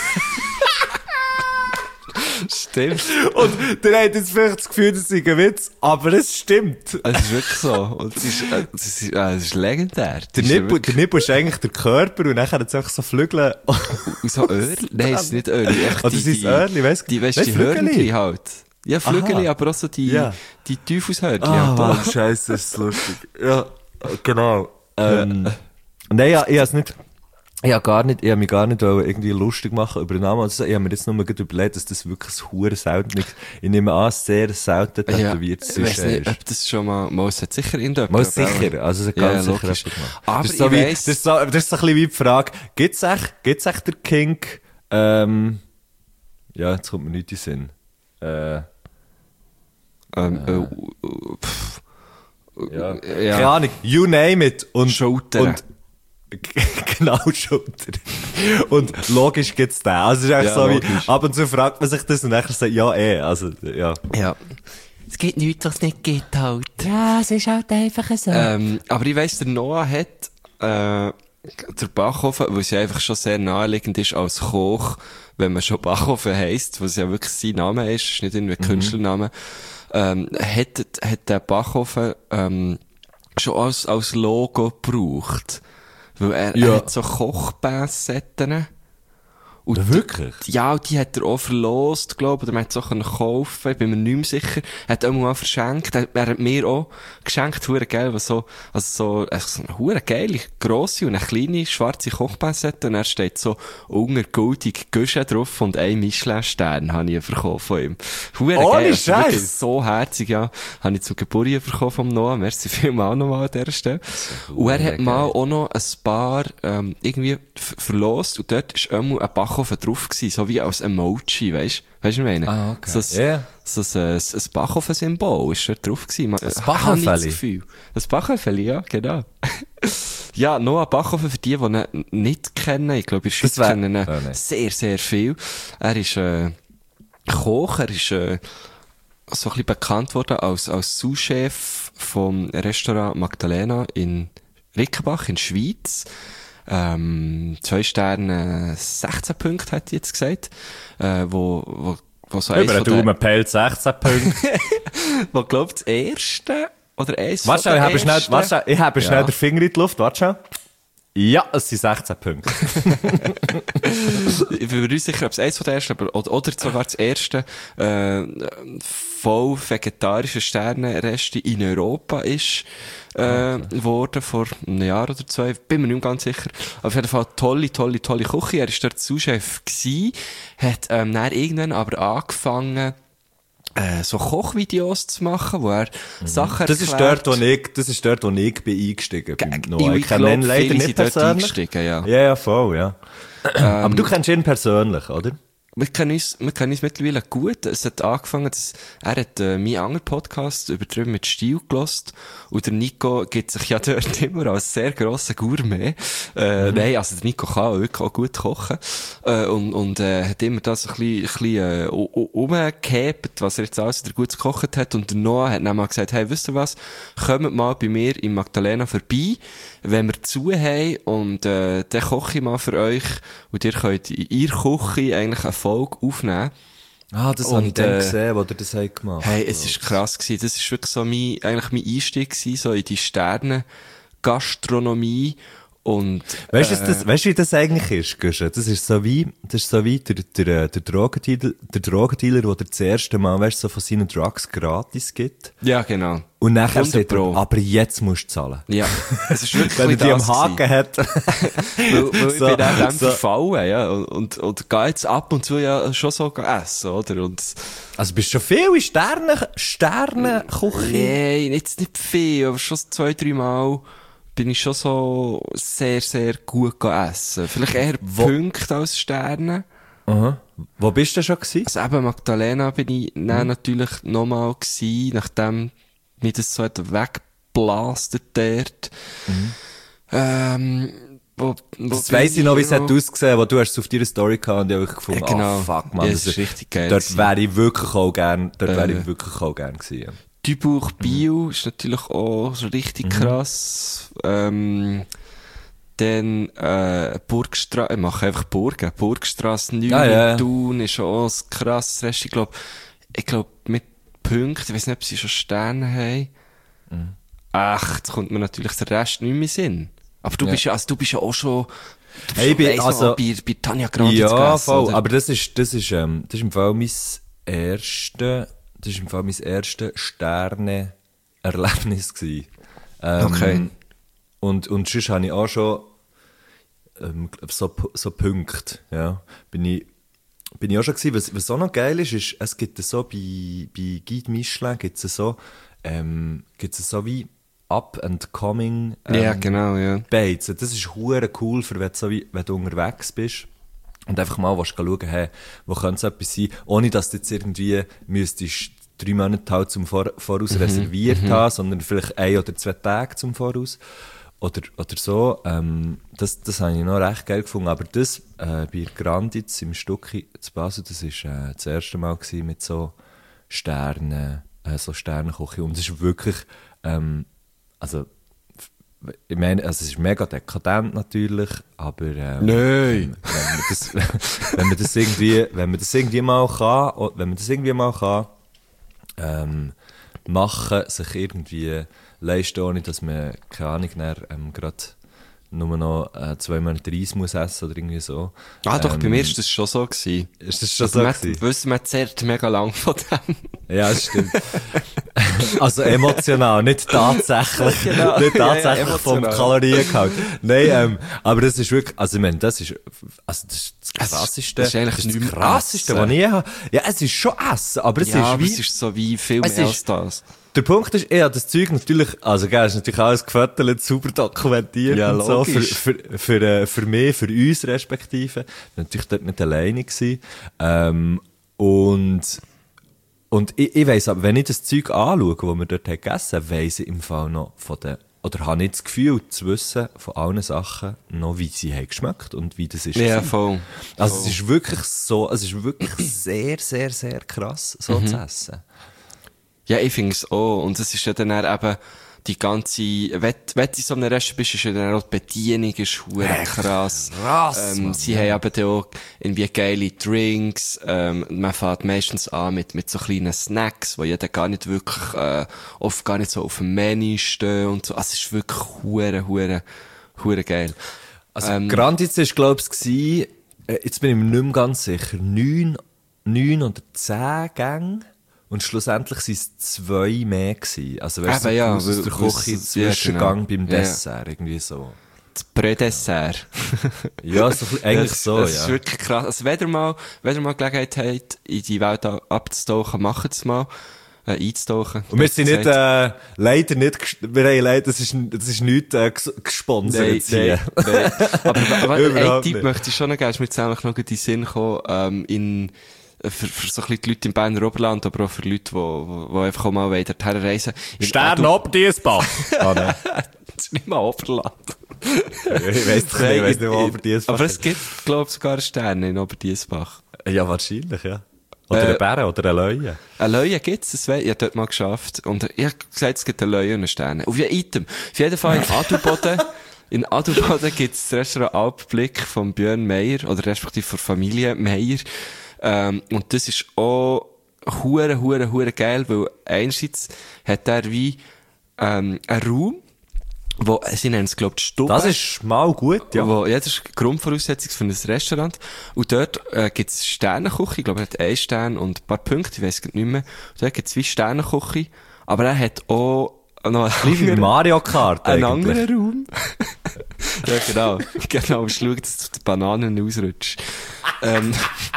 Stimmt. Und der hat jetzt vielleicht das Gefühl, das sei ein Witz, aber es stimmt. Es ist wirklich so. Und es ist, äh, es ist, äh, es ist legendär. Der Das ist Nippel, wirklich- der Nippel ist eigentlich der Körper und dann hat es einfach so Flügel. Und so Öhrli? Nein, es ist nicht Öhrli. Echt Oder die, sind es die, Öhrli? Weiss- die, weißt, weiss, die Flügeli? Hörnli halt. Ja, Flügeli, Aha. aber auch so die, Ja. die Teufelshörnli. Ah, halt auch. Mann, Scheiße, das ist lustig. Ja, genau. Ähm, nein, ja, ich hab's nicht, ich hab gar nicht, ich hab mich gar nicht wollen irgendwie lustig machen über den Namen. Also, ich hab mir jetzt nur gerade überlegt, dass das wirklich ein hure selten, ich nehme an, sehr selten tätowiert ich weiss nicht, ist. ob das schon mal, mal es hat sicher irgendjemand. Mal aber- sicher, also es hat Ja, ganz sicher logisch. jemand gemacht. Aber das ist so ich wie, weiss- das ist so, das ist so ein bisschen wie die Frage, gibt's echt, gibt's echt der Kink, ähm, ja, jetzt kommt mir nicht in den Sinn. Äh, Ähm, äh, pff, ja. ja. Keine Ahnung, you name it. Und, Schultern. Und, genau, Schulter. Und logisch gibt's den. Also, es ist eigentlich Ja, so logisch. wie, ab und zu fragt man sich das und nachher sagt, ja, eh, also, ja. ja. Es gibt nichts, was es nicht gibt halt. Ja, es ist halt einfach so. Ähm, aber ich weiss, der Noah hat, äh, der Backofen, weil es ja einfach schon sehr naheliegend ist als Koch, wenn man schon Backofen heisst, was ja wirklich sein Name ist, ist nicht irgendwie ein Künstlername, ähm, hat, hat der Backofen, ähm, schon als, als Logo gebraucht. Weil er, Ja. er hat so Kochbässetten. Und Wirklich? die, ja, die hat er auch verlost, glaube ich, oder man hat es auch kaufen können, ich bin mir nicht mehr sicher. Er hat auch mal verschenkt, er, er hat mir auch geschenkt, hure geil, was so, also so, also so eine hure geile, grosse und eine kleine schwarze Kochbassette und er steht so unter goldig Güsche drauf und ein Michelin-Stern habe ich bekommen von ihm. Hure Ohne geil, also wirklich Scheiß. so herzig, ja. Habe ich zum Geburtstag bekommen vom Noah, merci vielmal nochmal an dieser Stelle. Und er hat mal auch noch ein paar, ähm, irgendwie f- verlost und dort ist einmal ein Backofen drauf gewesen, so wie als Emoji, weisst du? Weisst du, was ich meine? Ah, okay. So ein, Ja. so ein, ein, ein Backofen-Symbol ist dort drauf gewesen. Man, Ein habe ich Backofen? das Gefühl. Ein Backofen, ja, genau. Ja, Noah Backofen, für die, die ihn nicht kennen, ich glaube, in der Schweiz Das wär- kennen ihn Oh, nein. sehr, sehr viel. Er ist, äh, Koch, er ist, äh, so ein bisschen bekannt worden als, als Sous-Chef vom Restaurant Magdalena in Rickenbach in der Schweiz. Ähm, zwei Sterne, sechzehn Punkte, hat die jetzt gesagt. Äh, wo, wo, wo so eins Über von den den- Daumenpelz sechzehn Punkte. wo glaubt das erste oder eins Warte von schnell, ich den habe schnell, ersten- warte schnell, ich habe schnell Ja. den Finger in die Luft, warte schnell. Ja, es sind sechzehn Punkte. Ich bin mir nicht sicher, ob es eins von den ersten, aber, oder, oder sogar das erste, äh, voll vegetarische Sternenreste in Europa ist, äh, geworden vor einem Jahr oder zwei. Bin mir nicht mehr ganz sicher. Auf jeden Fall tolle, tolle, tolle Küche. Er war dort Sous-Chef gsi, hat, ähm, dann irgendwann aber angefangen, äh, so Kochvideos zu machen, wo er Sachen Das ist erklärt. dort, wo ich, das ist dort, wo ich bin eingestiegen bin. Ich, Noah. ich kenne ihn glaube, leider viele nicht sind dort persönlich. eingestiegen, ja. Ja, ja, voll, ja. Aber du kennst ihn persönlich, oder? wir kennen uns, wir kennen uns mittlerweile gut. Es hat angefangen, dass, er hat, äh, meinen anderen Podcast übertrieben mit Stil gelost. Und der Nico gibt sich ja dort immer als sehr grosser Gourmet. Äh, mhm. Nein, also der Nico kann wirklich auch gut kochen. Äh, und, und, äh, hat immer das ein bisschen, ein bisschen, äh, umgehebt, was er jetzt alles wieder gut gekocht hat. Und der Noah hat dann mal gesagt, hey, wisst ihr was? Kommt mal bei mir in Magdalena vorbei, wenn wir zu haben, und, äh, dann koche ich mal für euch. Und ihr könnt in ihrer Küche eigentlich eine Folge aufnehmen. Ah, das und, habe ich dann äh, gesehen, wo ihr das habt gemacht. Hey, es ist krass gewesen. Das ist wirklich so mein, eigentlich mein Einstieg gewesen, so in die Sterne-Gastronomie. Und, weißt du, äh, das, weißt du, wie das eigentlich ist, Guschen? Das ist so wie, das ist so wie der, der, der Drogendealer, der Drogendealer, der dir das erste Mal, weißt du, so von seinen Drugs gratis gibt. Ja, genau. Und nachher hundert sagt er, Pro. aber jetzt musst du zahlen. Ja. Es ist wirklich Wenn er die am das Haken gewesen. hat. weil, weil So, ich bin auch dem so. verfallen, ja. Und, und, und gehe jetzt ab und zu ja schon so essen, oder? Und, Also bist du schon viel in Sterne, Sternenküche? nein, jetzt nicht viel, aber schon zwei, drei Mal bin ich schon so sehr, sehr gut essen. Vielleicht eher Wo- Punkte als Sterne. Aha. Wo bist du schon gewesen? Also eben Magdalena bin ich dann natürlich nochmal gewesen, nachdem mich das so hat weggeblastet dort. Ähm, wo, wo Das bin weiss ich noch, wie es hat noch? ausgesehen, wo du hast es auf deiner Story gehabt und ich habe gefunden, Ja, genau. oh fuck, man, Ja, das das ist richtig geil Dort gewesen. wäre ich wirklich auch gern, dort wäre Äh. ich wirklich auch gern gewesen. Ja. Duisburg Bio ist natürlich auch so richtig krass. Ähm, dann äh, Burgstrasse, ich mache einfach Burgen. Burgstrasse neun Ja, ja, ja. in Thun ist auch ein krasses Rest. Ich glaube, ich glaube mit Punkten, ich weiß nicht, ob sie schon Sterne haben. Ach, jetzt kommt mir natürlich der Rest nicht mehr in den Sinn. Aber du Ja. bist ja, also du bist ja auch schon, du bist Hey, ich bin- weiss noch, also- bei, bei Tanja Granditz Ja, gegessen, voll. oder? Aber das ist, das ist, ähm, das ist im Fall mein erste, das ist im Fall mein erste Sterne-Erlebnis gewesen. Ähm, Okay. Und, und sonst habe ich auch schon, ähm, so, so Punkte, ja. Bin ich, bin ich auch schon gewesen. Was, was auch noch geil ist, ist, es gibt so bei, bei Guide Michelin gibt's so, ähm, gibt's so wie up and coming, ähm, ja, genau, ja. Bates. Das ist hure cool, für wenn du, so wie, wenn du unterwegs bist und einfach mal willst schauen, hey, wo könnte es etwas sein, ohne dass du jetzt irgendwie müsstest drei Monate halt zum Vor Voraus Mhm, reserviert haben, sondern vielleicht ein oder zwei Tage zum Voraus. Oder, oder so. Ähm, das, das habe ich noch recht geil gefunden. Aber das, äh, bei Granditz im Stucki zu Basel, das war äh, das erste Mal gewesen mit so Sternen, äh, so Sternenküche. Und es ist wirklich, ähm, also, ich meine, also es ist mega dekadent natürlich, aber ähm, Nein. wenn man das, wenn man das irgendwie, wenn man das irgendwie mal kann, o- wenn man das irgendwie mal kann, ähm, machen, sich irgendwie leisten, ohne dass man, keine Ahnung, dann, ähm, gerade nur noch äh, zwei Monate Reis muss essen oder irgendwie so. Ah, doch, ähm, bei mir ist das schon so gewesen. Ist das schon Also so man, gewesen? wissen, man zehrt mega lang von dem. Ja, das stimmt. Also emotional, nicht tatsächlich. Genau. Nicht Ja, ja, tatsächlich vom emotional. Kaloriengehalt. Nein, ähm, aber das ist wirklich, also ich meine, das ist, also das ist das Es ist- krasseste, das ist eigentlich das, nicht mehr krasseste, Essen. was ich je habe. Ja, es ist schon Essen, aber es ja, ist aber wie, es ist so wie viel Es mehr ist- als das. der Punkt ist, ich habe das Zeug natürlich, also gell, ist natürlich alles gefüttert, super dokumentiert Ja, und so, für, logisch. für, für, äh, für mich, für uns respektive. Natürlich dort nicht alleine gewesen. Ähm, und, und ich, ich weiss aber, wenn ich das Zeug anschaue, das wir dort haben gegessen, weiss ich im Fall noch von den, oder habe ich das Gefühl, zu wissen von allen Sachen noch, wie sie haben geschmeckt und wie das ist. Ja, gewesen. voll. Also es ist wirklich so, es ist wirklich sehr, sehr, sehr krass, so zu essen. Ja, ich finde es auch. Und es ist ja dann eben die ganze, wenn, wenn du in so einem Restaurant bist, ist ja dann auch die Bedienung ist hure krass. krass, ähm, Mann, sie ja. haben eben dann auch irgendwie geile Drinks. Ähm, man fährt meistens an mit, mit so kleinen Snacks, die ja dann gar nicht wirklich, äh, oft gar nicht so auf dem Menü stehen und so. Also es ist wirklich hure, hure, hure geil. Also, Ähm, Granditz war, glaube ich, gewesen, äh, jetzt bin ich mir nicht mehr ganz sicher, neun, neun oder zehn Gänge. Und schlussendlich waren es zwei mehr gewesen. Also, weißt du, Eben, so ja, aus weil- der weil Küche, es- ja, Zwischengang genau. beim Ja. Dessert, irgendwie so. Das Prä-Dessert. Ja, so, ein bisschen- eigentlich das, so, das ja. ist wirklich krass. Also, wenn ihr mal, wenn ihr mal Gelegenheit habt, in die Welt a- abzutauchen, macht es mal. äh, einzutauchen. Und wir sind nicht, äh, leider nicht, ges- wir haben leider, das ist, das ist nicht, äh, ges- gesponsert Nein, hier. nein, nein. Aber, aber einen Überhaupt Tipp nicht. möchte ich schon noch geben, ist mir jetzt eigentlich noch in den Sinn gekommen, ähm, in, für, für so ein bisschen die Leute im Berner Oberland, aber auch für Leute, die, die, die einfach auch mal dorthin reisen. Stern ab Diesbach. Ah, nein. Das ist nicht mal Oberland. Ich weiss doch nicht, ich weiss nicht, wo Oberdiesbach Aber es ist. gibt, glaube ich, sogar einen Stern in Oberdiesbach. Ja, wahrscheinlich, ja. Oder Äh, eine Bären oder eine Löwe. Eine Löwe gibt's, das wei- ich habe dort mal geschafft. Und ich habe gesagt, es gibt eine Löwe und einen Stern. Auf jeden Item. Auf jeden Fall in Adelboden, in Adelboden gibt's das Restaurant Alpblick von Björn Meyer, oder respektive von Familie Meyer. Ähm, und das ist auch hure, hure, hure geil, weil einerseits hat er wie, ähm, einen Raum, wo, sie nennen es, glaube ich, Stube. Das ist mal gut, ja. Wo, ja, das ist die Grundvoraussetzung für ein Restaurant. Und dort äh, gibt es Sternenküche. Ich glaube, er hat einen Stern und ein paar Punkte, ich weiss nicht mehr. Und dort gibt es zwei Sternenküche. Aber er hat auch noch einen Wie bei Mario Kart einen eigentlich. anderen Raum. Ja, genau. Genau, aber schau, dass du die Bananen ausrutschst. ähm,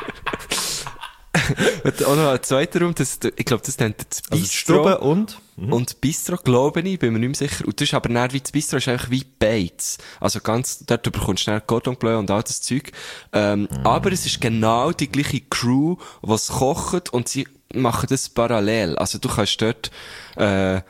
und auch noch einen zweiten Raum, das, ich glaube, das nennt er das Also die Bistro. Stube und? Mhm. Und Bistro, glaube ich, bin mir nicht mehr sicher. Und das ist aber nicht wie das Bistro, ist einfach wie Bates. Also ganz, dort bekommst du schnell Cordon Bleu und all das Zeug. Ähm, Mhm. aber es ist genau die gleiche Crew, die es kocht und sie machen das parallel. Also du kannst dort, äh,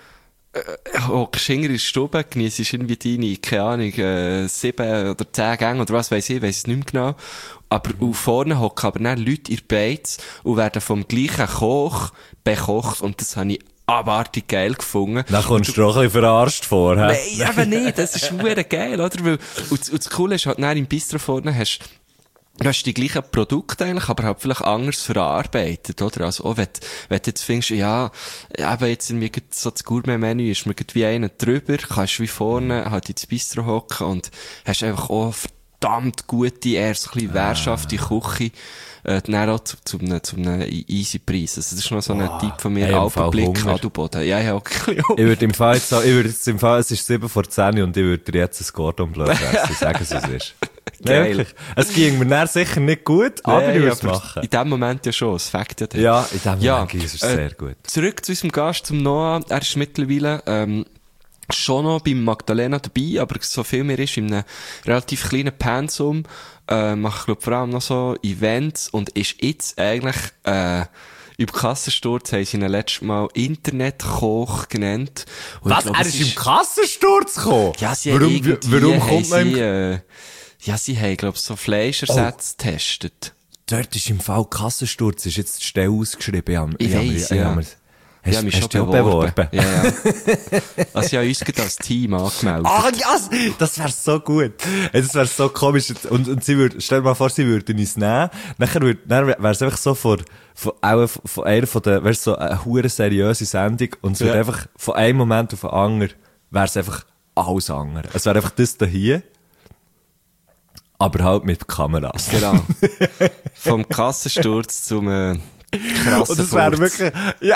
hockst hinter in der Stube, genießt irgendwie deine, keine Ahnung, äh, sieben oder zehn Gänge oder was weiss ich, weiss es nicht mehr genau. Aber mhm. vorne hocken aber dann Leute in Bates und werden vom gleichen Koch bekocht und das habe ich abartig geil gefunden. Dann kommst du auch ein bisschen verarscht vor, hä? Nein, eben nicht, das ist verdammt geil, oder? Weil, und, und das Coole ist halt, dann im Bistro vorne hast du hast die gleichen Produkte eigentlich, aber halt vielleicht anders verarbeitet, oder? Also, auch wenn, wenn du jetzt findest, ja, eben jetzt irgendwie so das Gourmet-Menü ist mir wie einer drüber, kannst du wie vorne halt ins Bistro hocken und hast einfach auch verdammt gute, eher so ein bisschen wehrschafte Küche, äh, dann auch zu, zu einem, zu einem easy Preis. Also, das ist noch so ein Oh, Tipp von mir, ey, im Fall Alpenblick, Hunger. Adelboden. Ja, ich habe auch ein bisschen Ich würde im Fall jetzt so, ich würde jetzt im Fall, es ist sieben vor zehn und ich würde dir jetzt ein Cordon Bleu essen, sagen sie, es ist. Geil. Nein, wirklich. Es ging mir dann sicher nicht gut, aber Nein, ich würde es aber machen. in dem Moment ja schon, es fängt ja dann. Ja, in dem Ja, Moment ist es äh, sehr gut. Zurück zu unserem Gast, zum Noah. Er ist mittlerweile ähm, schon noch beim Magdalena dabei, aber so viel mehr ist in einem relativ kleinen Pensum. Äh, macht, glaube vor allem noch so Events und ist jetzt eigentlich äh, über Kassensturz haben sie ihn letztes Mal Internetkoch genannt. Und ich Was? glaub, Er es ist im Kassensturz gekommen? Ja, sie warum, haben irgendwie, warum haben kommt man sie, im... äh, ja, sie haben, glaube ich, so Fleischersätze getestet. Dort ist im Fall Kassensturz, ist jetzt die Stelle ausgeschrieben. hab- Ich hab- weiss, ich ja. hab mir- Ich Hast, habe mich hast schon du dich auch beworben. beworben? Ja, ja. Also, ich habe uns gerade als Team angemeldet. Ah, ja, das wäre so gut. Ey, das wäre so komisch. Und, und sie würde, stell dir mal vor, sie würden uns nehmen. Nachher würde, dann wäre es einfach so von, von, auch von einer von den, weißt du, so eine hure seriöse Sendung. Und es Ja. würde einfach von einem Moment auf den anderen, wäre es einfach alles andere. Es wäre einfach das da hier. Aber halt mit Kameras. Genau. Vom Kassensturz zum, äh, krassen Und das wäre Furz. wirklich, ja.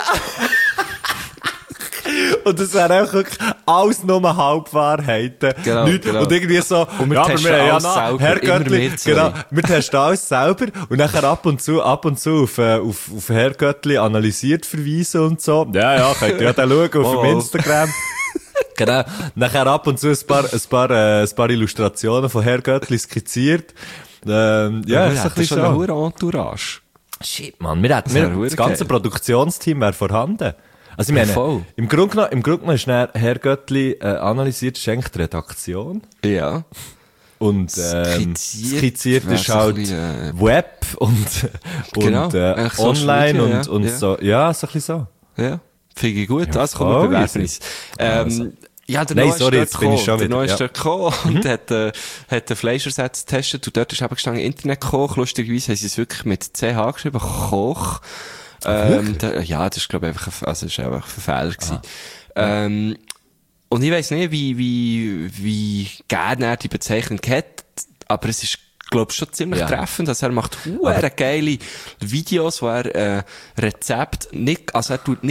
Und das wäre auch wirklich alles nur Halbwahrheiten. Genau, Nicht, genau. Und irgendwie so, Und wir ja, aber testen wir haben ja alles noch, selber, Herr immer Göttli, wir zwei. genau, wir testen alles selber und nachher ab und zu, ab und zu auf, äh, auf, auf Herr Göttli analysiert verweisen und so. Ja, ja, könnt ihr ja dann schauen auf Oh, dem oh. Instagram. Genau. Nachher ab und zu ein paar, ein paar, äh, ein paar Illustrationen von Herr Göttli skizziert. Ähm, ja, Ja, ist das ein ist bisschen schon eine so. hohe Entourage. Shit, Mann, wir hätten, Das wär wir, verdammt das ganze geil. Produktionsteam wäre vorhanden. Also ich Ja, meine, voll. im Grunde genommen, im Grunde genommen ist dann Herr Göttli äh, analysiert, schenkt die Redaktion Ja. und ähm, Skizziert skizziert wär ist so ein halt bisschen, äh, Web und, Genau, und äh, eigentlich Social online Media, und, ja, und ja. so, ja, so ein bisschen so. Ja. Finde ich gut. Ja, Also, komm, wir voll bewerben easy. uns. Ähm, ja, der Nein, Noah ist sorry, dort jetzt bin ich gekommen. schon Der wieder, Noah ist ja. dort gekommen und hat, äh, hat den Fleischersatz getestet und dort ist eben gestanden Internetkoch. Lustigerweise haben sie es wirklich mit C H geschrieben, Koch. Ähm, der, ja, das ist, glaube ich, einfach, ein, also, das ist einfach ein Fehler gewesen. Ähm, und ich weiss nicht, wie, wie, wie gerne er die Bezeichnung hat, aber es ist, glaube ich, schon ziemlich Ja. treffend. Also er macht huere geile Videos, wo er, äh, Rezept nicht, also er tut nicht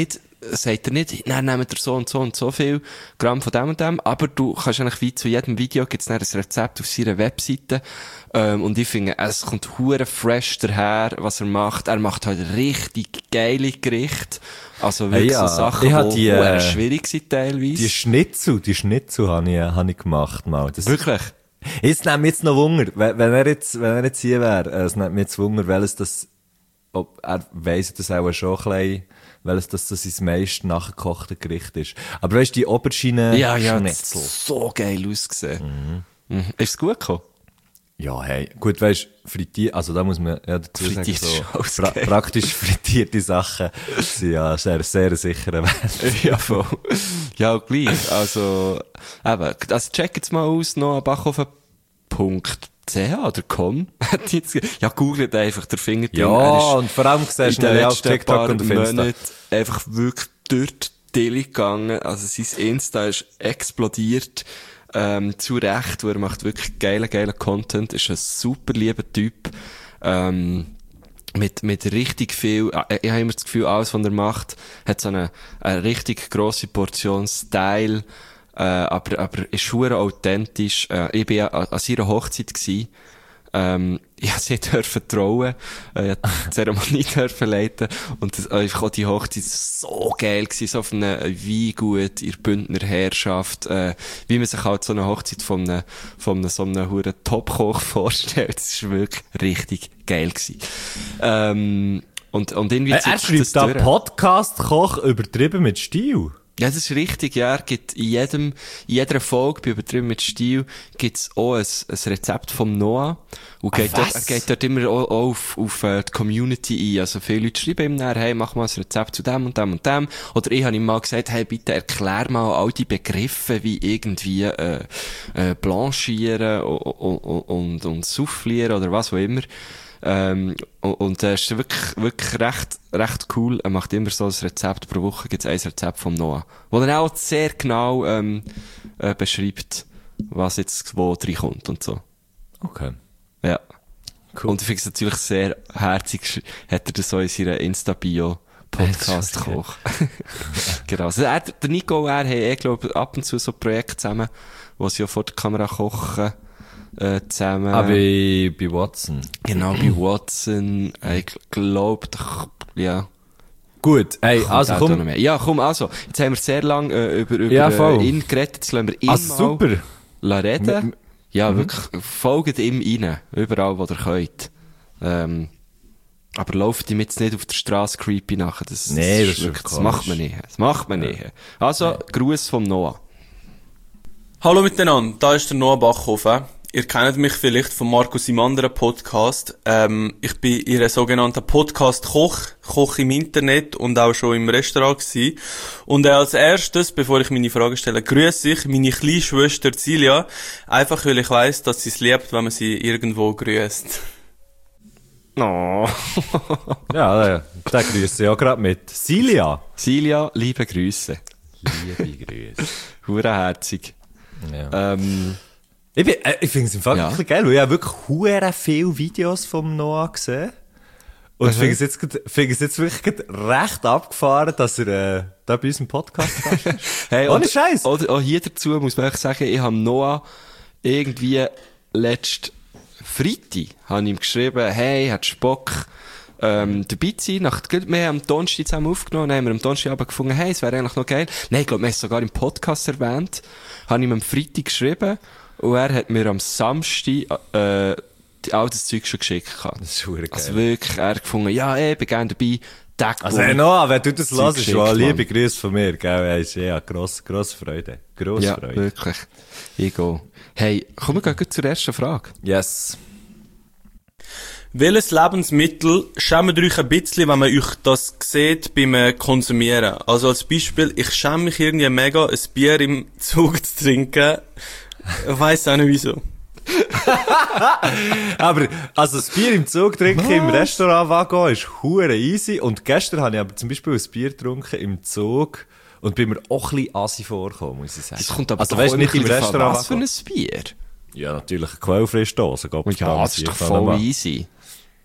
sagt er nicht, dann nehmt ihr so und so und so viel Gramm von dem und dem, aber du kannst eigentlich wie zu jedem Video gibt's dann ein Rezept auf seiner Webseite, ähm, und ich finde, es kommt hure fresh daher, was er macht. Er macht halt richtig geile Gerichte, also wirklich Hey, ja. so Sachen, Ich die hab die, äh, schwierig sind teilweise. Die Schnitzel, die Schnitzel habe ich, hab ich gemacht mal. Das, Wirklich? jetzt nimmt mich jetzt noch Wunder, wenn, wenn er jetzt, wenn er jetzt hier wäre, äh, es nimmt mich jetzt Wunder, welches das, ob, er weiss das auch schon ein bisschen, welches das, das sein meist nachgekochte Gericht ist. Aber weißt du, die Oberschiene Ja, ja, das Schnitzel. hat so geil ausgesehen. Mhm. Mhm. Ist es gut gekommen? Ja, hey, gut, weisst, frittiert, also da muss man ja dazu sagen, Frittiert so, ist alles pra geil. praktisch frittierte Sachen sind ja sehr, sehr sicherer Wert. Ja, voll. Ja, gleich. Also, eben, also check jetzt mal aus, noch Backofen Punkt c h oder com. Ja, googelt einfach, der Finger Ja, und vor allem siehst du in den ihn ja auf letzten TikTok paar und auf Insta. Monaten einfach wirklich durch die Dille gegangen. Also sein Insta ist explodiert. Ähm, zu Recht, wo er macht wirklich geilen, geilen Content, ist ein super lieber Typ, ähm, mit, mit richtig viel, äh, ich habe immer das Gefühl, alles, was er macht, hat so eine, eine richtig grosse Portion Style, äh, aber, aber ist schwer authentisch. Äh, ich bin ja an, an seiner Hochzeit gsi. Ähm, ich durfte sie dürfen trauen, äh, ich durfte die Zeremonie dürfen leiten und das, einfach auch die Hochzeit so geil gewesen, so auf einem Weingut in der Bündner Herrschaft, äh, wie man sich halt so eine Hochzeit von einem, von einem so einem huren Topkoch vorstellt, das ist wirklich richtig geil gewesen. Ähm, und, und irgendwie Er, er zieht sich schreibt da durch. Podcast-Koch übertrieben mit Stil. Ja, das ist richtig, ja. Er gibt in jedem, in jeder Folge, bei Übertrieben mit Stil, gibt's auch ein, ein Rezept vom Noah. Und geht dort, er was? geht dort immer auch, auch auf, auf äh, die Community ein. Also viele Leute schreiben ihm dann, hey, mach mal ein Rezept zu dem und dem und dem. Oder ich habe ihm mal gesagt, hey, bitte erklär mal all die Begriffe, wie irgendwie, äh, äh, blanchieren und, und, und, und soufflieren oder was auch immer. Ähm, und, und das ist wirklich, wirklich recht, recht cool. Er macht immer so ein Rezept pro Woche, gibt's ein Rezept vom Noah. Wo er auch sehr genau, ähm, äh, beschreibt, was jetzt wo reinkommt und so. Okay. Ja. Cool. Und ich finde es natürlich sehr herzig, sch- hat er das so in seiner Insta-Bio Podcast Koch. Genau. Also er, der Nico und er haben eh, glaube ab und zu so Projekte zusammen, wo sie ja vor der Kamera kochen, äh, zusammen. Ah, bei, bei Watson. Genau, bei Watson, äh, ich glaube, ja. Gut, hey, Kommt also auch noch komm. mehr. Ja, komm, also, jetzt haben wir sehr lang äh, über, über Ja, voll. äh, ihn geredet, jetzt lassen wir ihn Ah, mal super. la reden. M- m- Ja, wirklich, folgt ihm rein, überall, wo ihr könnt. Ähm, aber lauft ihm jetzt nicht auf der Straße creepy nachher, das, Nee, das ist wirklich, schon das macht man nicht, das macht man nicht. Also, Gruß vom Noah. Hallo miteinander, da ist der Noah Bachhofen. Ihr kennt mich vielleicht von Markus im anderen Podcast. Ähm, ich bin Ihr sogenannter Podcast-Koch, Koch im Internet und auch schon im Restaurant gewesen. Und äh, als erstes, bevor ich meine Frage stelle, grüße ich meine kleine Schwester Cilia, einfach weil ich weiss, dass sie es liebt, wenn man sie irgendwo grüßt. Oh. Ja, ja, da grüße ich auch gerade mit. Silja. Silja, liebe Grüße. Liebe Grüße. Hurenherzig. Ja. Ähm, Ich, bin- äh, ich finde es im Fall Ja. wirklich geil, weil ich habe wirklich hure viele Videos vom Noah gesehen. Und ich Mhm. finde es jetzt, grad- finde es jetzt wirklich grad recht abgefahren, dass er äh, da bei uns im Podcast ist. Hey, Ohne oder- Scheiß. Oder auch hier dazu muss man echt sagen, ich habe Noah irgendwie letzt Freitag habe ich ihm geschrieben, hey, hast du Bock, ähm, dabei zu sein? Nach, wir haben am Donnerstag zusammen aufgenommen, dann haben wir am Donnerstagabend gefunden, hey, es wäre eigentlich noch geil. Nein, ich glaube, wir haben es sogar im Podcast erwähnt. Habe ich ihm am Freitag geschrieben und er hat mir am Samstag, äh, all das Zeug schon geschickt gehabt. Das ist hure geil. Also wirklich, er hat gefunden, ja, ey, ich bin gerne dabei. Tag Also, hey, Noah, wenn du das Zeug hörst, geschickt, war liebe Mann. Grüße von mir, gell? Hey, ist ja grosse, grosse Freude. Grosse Ja, Freude. wirklich. Ich gehe. Hey, kommen wir gleich zur ersten Frage. Yes. Welches Lebensmittel schämt euch ein bisschen, wenn man euch das sieht beim äh, Konsumieren? Also als Beispiel, ich schäme mich irgendwie mega, ein Bier im Zug zu trinken. Ich weiss auch nicht wieso. Aber, also, das Bier im Zug trinken im Restaurantwaggon ist hure easy. Und gestern habe ich aber zum Beispiel ein Bier getrunken im Zug und bin mir auch ein bisschen assi vorgekommen, muss ich sagen. Das kommt aber also, doch weißt, auch nicht im immer davon, was für Restaurantwaggon. ein Bier? Ja, natürlich, eine Quellfrischdose. Gott Ja, das ist doch voll easy.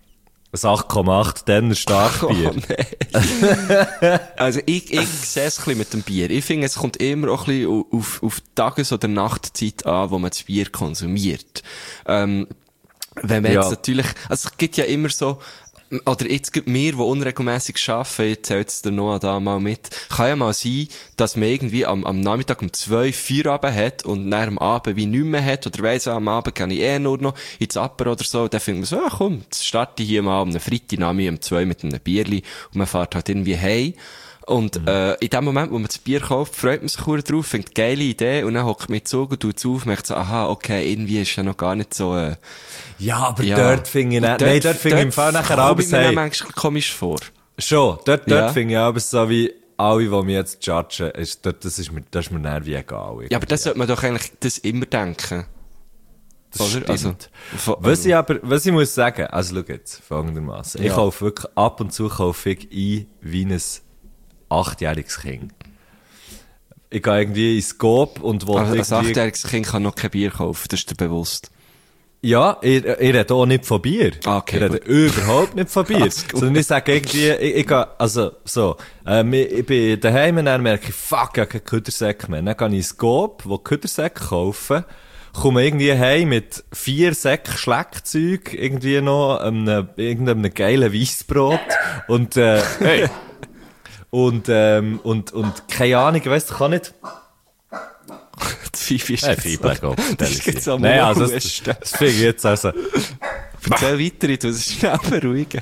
ein acht Komma acht Denner Starkbier. Oh, nein. Also, ich, ich sehe es ein bisschen mit dem Bier. Ich finde, es kommt immer auch ein bisschen auf, auf die Tages- oder Nachtzeit an, wo man das Bier konsumiert. Ähm, wenn man Ja. jetzt natürlich, also es gibt ja immer so, oder jetzt gibt mir, die unregelmässig arbeiten, jetzt zählt es der Noah da mal mit, kann ja mal sein, dass man irgendwie am, am Nachmittag um zwei, Feierabend hat und dann am Abend wie nichts mehr hat, oder weiss, am Abend kann ich eh nur noch ins Apper oder so, und dann findet man so, ah, komm, jetzt starte ich hier mal am Freitagnachmittag um zwei mit einem Bierli, und man fährt halt irgendwie heim. Und, mhm. äh, in dem Moment, wo man das Bier kauft, freut man sich sehr drauf, findet geile Idee, und dann hockt man mit Zug und tut es auf, merkt so, aha, okay, irgendwie ist ja noch gar nicht so, äh, Ja, aber ja. dort finde ich, Und nicht, nein, dort finde ich im Fall nachher kommt aber mir hey, manchmal komisch vor. schon, dort, dort Ja. finde ich aber so wie alle, die mich jetzt judgen, ist, dort, das ist mir, das ist mir dann wie egal. Ja, aber das sollte man doch eigentlich das immer denken. Das Oder? stimmt. Also, von- Was ich aber, was ich muss sagen, also schau jetzt, folgendermaßen. Ich Ja. kaufe wirklich, ab und zu kaufe ich ein, wie ein achtjähriges Kind. Ich gehe irgendwie ins Scope und will Also, als irgendwie... achtjähriges Kind kann noch kein Bier kaufen, das ist dir bewusst. Ja, ich, ich rede auch nicht von Bier. Ah, okay, ich rede gut. überhaupt nicht von Bier. Alles gut. Sondern ich sage irgendwie, ich, ich gehe, also, so, ähm, ich, ich bin daheim und dann merke ich, fuck, ich habe keinen Küdersäck mehr. Dann gehe ich ins Scope, wo Küdersäcke kaufen, komme irgendwie heim mit vier Säcken Schleckzeug, irgendwie noch, einem, irgendeinem geilen Weissbrot und, äh, hey. Und, ähm, und, und, keine Ahnung, ich weiss, ich kann nicht, Das Fifi ist Hey, jetzt Fieber, so- Gott, Das ist jetzt am Nein, also, das, Husten. das finde ich jetzt also, Erzähl weiter, ich muss es schnell beruhigen.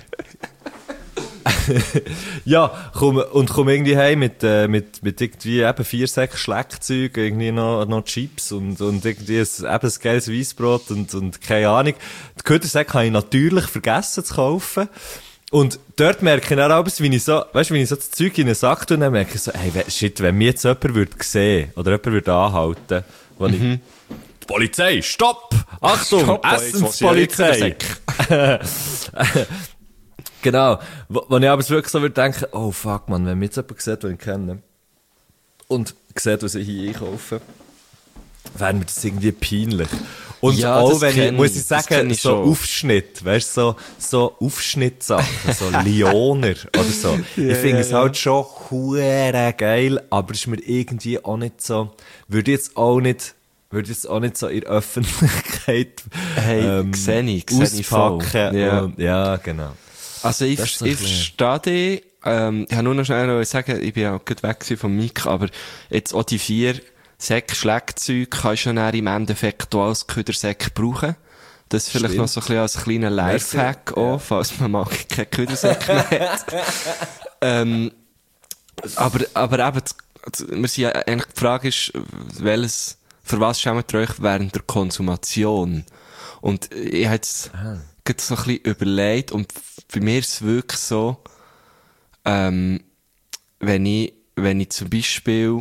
ja, komm, und komm irgendwie heim mit, äh, mit, mit irgendwie eben vier Säcken Schleckzeug, irgendwie noch, noch Chips und, und irgendwie ein, eben ein geiles Weissbrot und, und keine Ahnung. Die Ködersäcke habe ich natürlich vergessen zu kaufen. Und dort merke ich dann auch, wie ich so, weißt du, wenn ich so das Zeug in den Sack tue, dann merke ich so, hey, we- shit, wenn mir jetzt jemand würde sehen, oder jemand würde anhalten, wo ich, die Polizei, stopp! Achtung, Stopp, Essenspolizei! Genau. Wo, wo ich aber wirklich so würde denken, oh fuck, man, wenn mir jetzt jemand sieht, den ich kenne, und sieht, was ich hier einkaufe, wäre mir das irgendwie peinlich. Und Ja, auch das wenn ich, kenn muss ich, ich das sagen, kenn ich so schon. Aufschnitt, weißt du, so, so Aufschnittsachen, so Lioner oder so. Ich finde es halt schon hure geil, aber ist mir irgendwie auch nicht so, würde jetzt auch nicht, würde jetzt auch nicht so in der Öffentlichkeit, Hey, sehe ich, sehe ich voll. auspacken. Ja. Und, ja, genau. Also ich, Das ist so ich ein bisschen- verstehe dich, ähm, ich habe nur noch schnell noch sagen, ich bin ja gut weg gewesen vom Mik, aber jetzt auch die vier Säcke Schleckzeug kannst du ja im Endeffekt auch als Ködersäck brauchen. Das vielleicht Stimmt. noch so ein bisschen als kleiner Lifehack Merci. auch, falls man mal keinen Ködersäck mehr hat. ähm, aber, aber eben, das- wir sind ja, eigentlich die Frage ist, welches, für was schämt ihr euch während der Konsumation? Und ich habe jetzt gerade so ein bisschen überlegt, und bei mir ist es wirklich so, ähm, wenn ich, wenn ich zum Beispiel,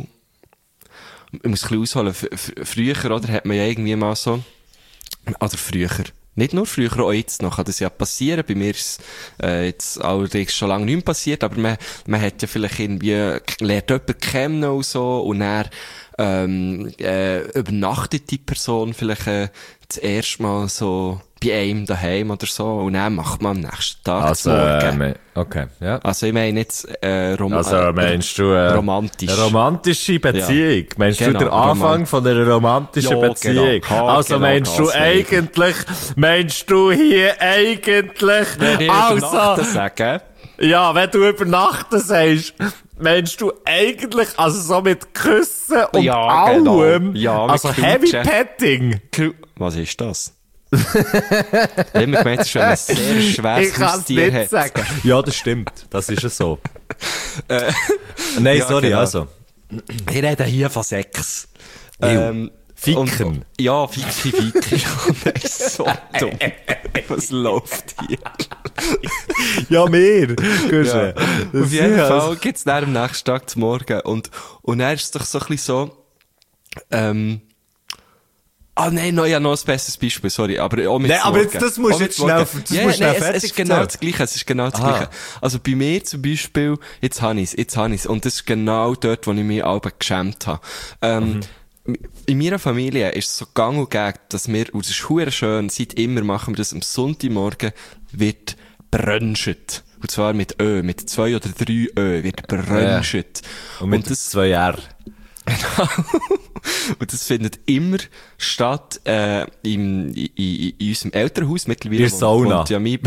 ich muss ein bisschen ausholen, f- f- früher, oder, hat man ja irgendwie mal so, oder früher, nicht nur früher, auch jetzt noch, kann das ja passieren. Bei mir ist äh, jetzt allerdings schon lange nicht mehr passiert, aber man, man hat ja vielleicht irgendwie, lernt jemanden kennen und so, und dann, ähm, äh, übernachtet die Person vielleicht äh, das erste Mal so bei einem daheim oder so, und dann macht man am nächsten Tag Also, das äh, Morgen. me- okay, ja. Also ich meine jetzt äh, rom Also, äh, meinst du, äh, romantisch. eine romantische Beziehung? Meinst Genau, du den Anfang romantisch. von einer romantischen Ja, Beziehung? genau. Also, Genau, meinst du das meine ich. eigentlich, meinst du hier eigentlich, Wenn ich also, übernachten sage, ja, wenn du übernachten sagst, meinst du eigentlich, also so mit Küssen und Ja, allem, genau. Ja, mit also Heavy Knutschen. Petting? was ist das? Ich habe immer gemeint, das ist, wenn man ein sehr schweres Ich kann es Haustier nicht hat. sagen. Ja, das stimmt. Das ist ja so. Nein, ja, sorry, genau. also. Ich rede hier von Sex. Ew. Ficken. und- Ja, Ficken, Ficken. Nein, so dumm. Was läuft hier? Ja, mehr. Ja. Auf jeden Fall gibt's dann am nächsten Tag zum Morgen. Und, und dann ist es doch so ein bisschen so, ähm, ah, nein, no, ja, noch ein besseres Beispiel, sorry, aber auch mit Nein, zum aber jetzt- Morgen. das musst Auch du mit jetzt zum Morgen. schnell- das ja, musst du nein, schnell es, es fertig ist genau erzählen. das Gleiche, es ist genau das Aha. Gleiche. Also bei mir zum Beispiel, jetzt habe ich's, jetzt habe ich's, und das ist genau dort, wo ich mich auch geschämt habe. Ähm, in meiner Familie ist es so gang und gäbe, dass wir, und das ist verdammt schön, seit immer machen wir das, am Sonntagmorgen wird brunchen. Und zwar mit Ö, mit zwei oder drei Ö wird brunchen. Ja. Und mit und das, zwei R. Genau. Und das findet immer statt, äh, im, in, in, in unserem Elternhaus. Mittlerweile In der Sauna. wohnt ja mein,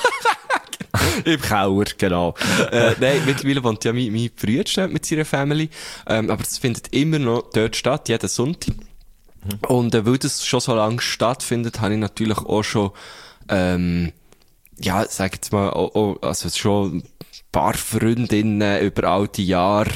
im Keller, genau. äh, nein, mittlerweile wohnt ja mein, mein Bruder mit seiner Family. Ähm, aber das findet immer noch dort statt, jeden Sonntag. Mhm. Und äh, weil das schon so lange stattfindet, habe ich natürlich auch schon, ähm, ja, sag jetzt mal, auch, auch, also schon ein paar Freundinnen über all die Jahre,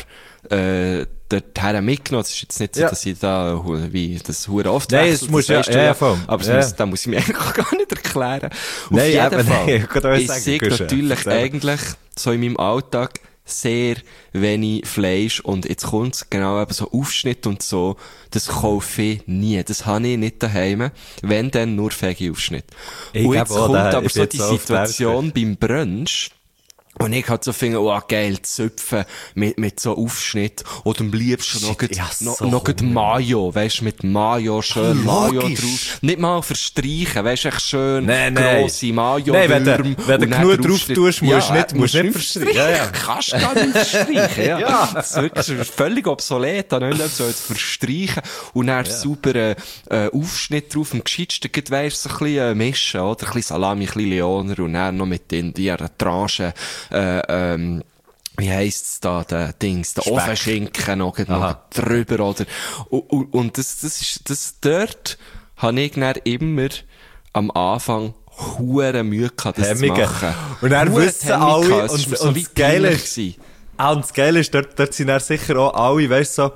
äh, dorthin mitgenommen. Es ist jetzt nicht so, ja. dass ich da, wie, das hure oft Nein, wechsle, das muss ja, weißt du ja, ja. voll. Aber ja. das, das muss ich mir eigentlich auch gar nicht erklären. Auf Nein, jeden eben, Fall. nein, ich kann auch ich sagen, sehe Guschen. natürlich Selber. eigentlich so in meinem Alltag sehr wenig Fleisch und jetzt kommt's genau eben so Aufschnitt und so, das kaufe ich nie. Das habe ich nicht daheim. Wenn, dann nur Veggie-Aufschnitt. Ich Und jetzt auch, kommt da- aber ich so bin die jetzt so auf der Situation beim Brunch, und ich halt so finde, oh geil, Zöpfe mit, mit so Aufschnitt. Oder am liebsten noch, Shit, grad- ich hab noch, so noch grad Hunger. Mayo, weisst mit Mayo, schön Mayo logisch. drauf. Nicht mal verstreichen, weisst echt schön Nein, nein. grosse Mayo. Nein, wenn du, Würm wenn du und dann genug drauf draufschnitt. tust, musst du Ja, nicht, musst nicht verstreichen. Ja, ja. Kannst gar nicht verstreichen, ja. Ja. Das ist wirklich das ist völlig obsolet, da nicht so jetzt verstreichen. Und dann super, äh, äh, Aufschnitt drauf, am gescheitsten, geht, weisst, so ein bisschen, äh, mischen, oder? Ein bisschen Salami, ein bisschen Leoner, und dann noch mit den, die Tranchen, äh, ähm, wie heisst's da, der Dings, der Speck. Ofenschinken noch, noch Aha. drüber, oder? Und, und, und das, das ist, das dort habe ich dann immer am Anfang hure Mühe gehabt, das Hemmige. zu machen. Und dann Hure wissen Hemmige alle, gehabt, es und- ist mir so und wie das Geile peinlich ist- gewesen. Ah, und das Geile ist, dort, dort sind dann sicher auch alle, weißt du, so,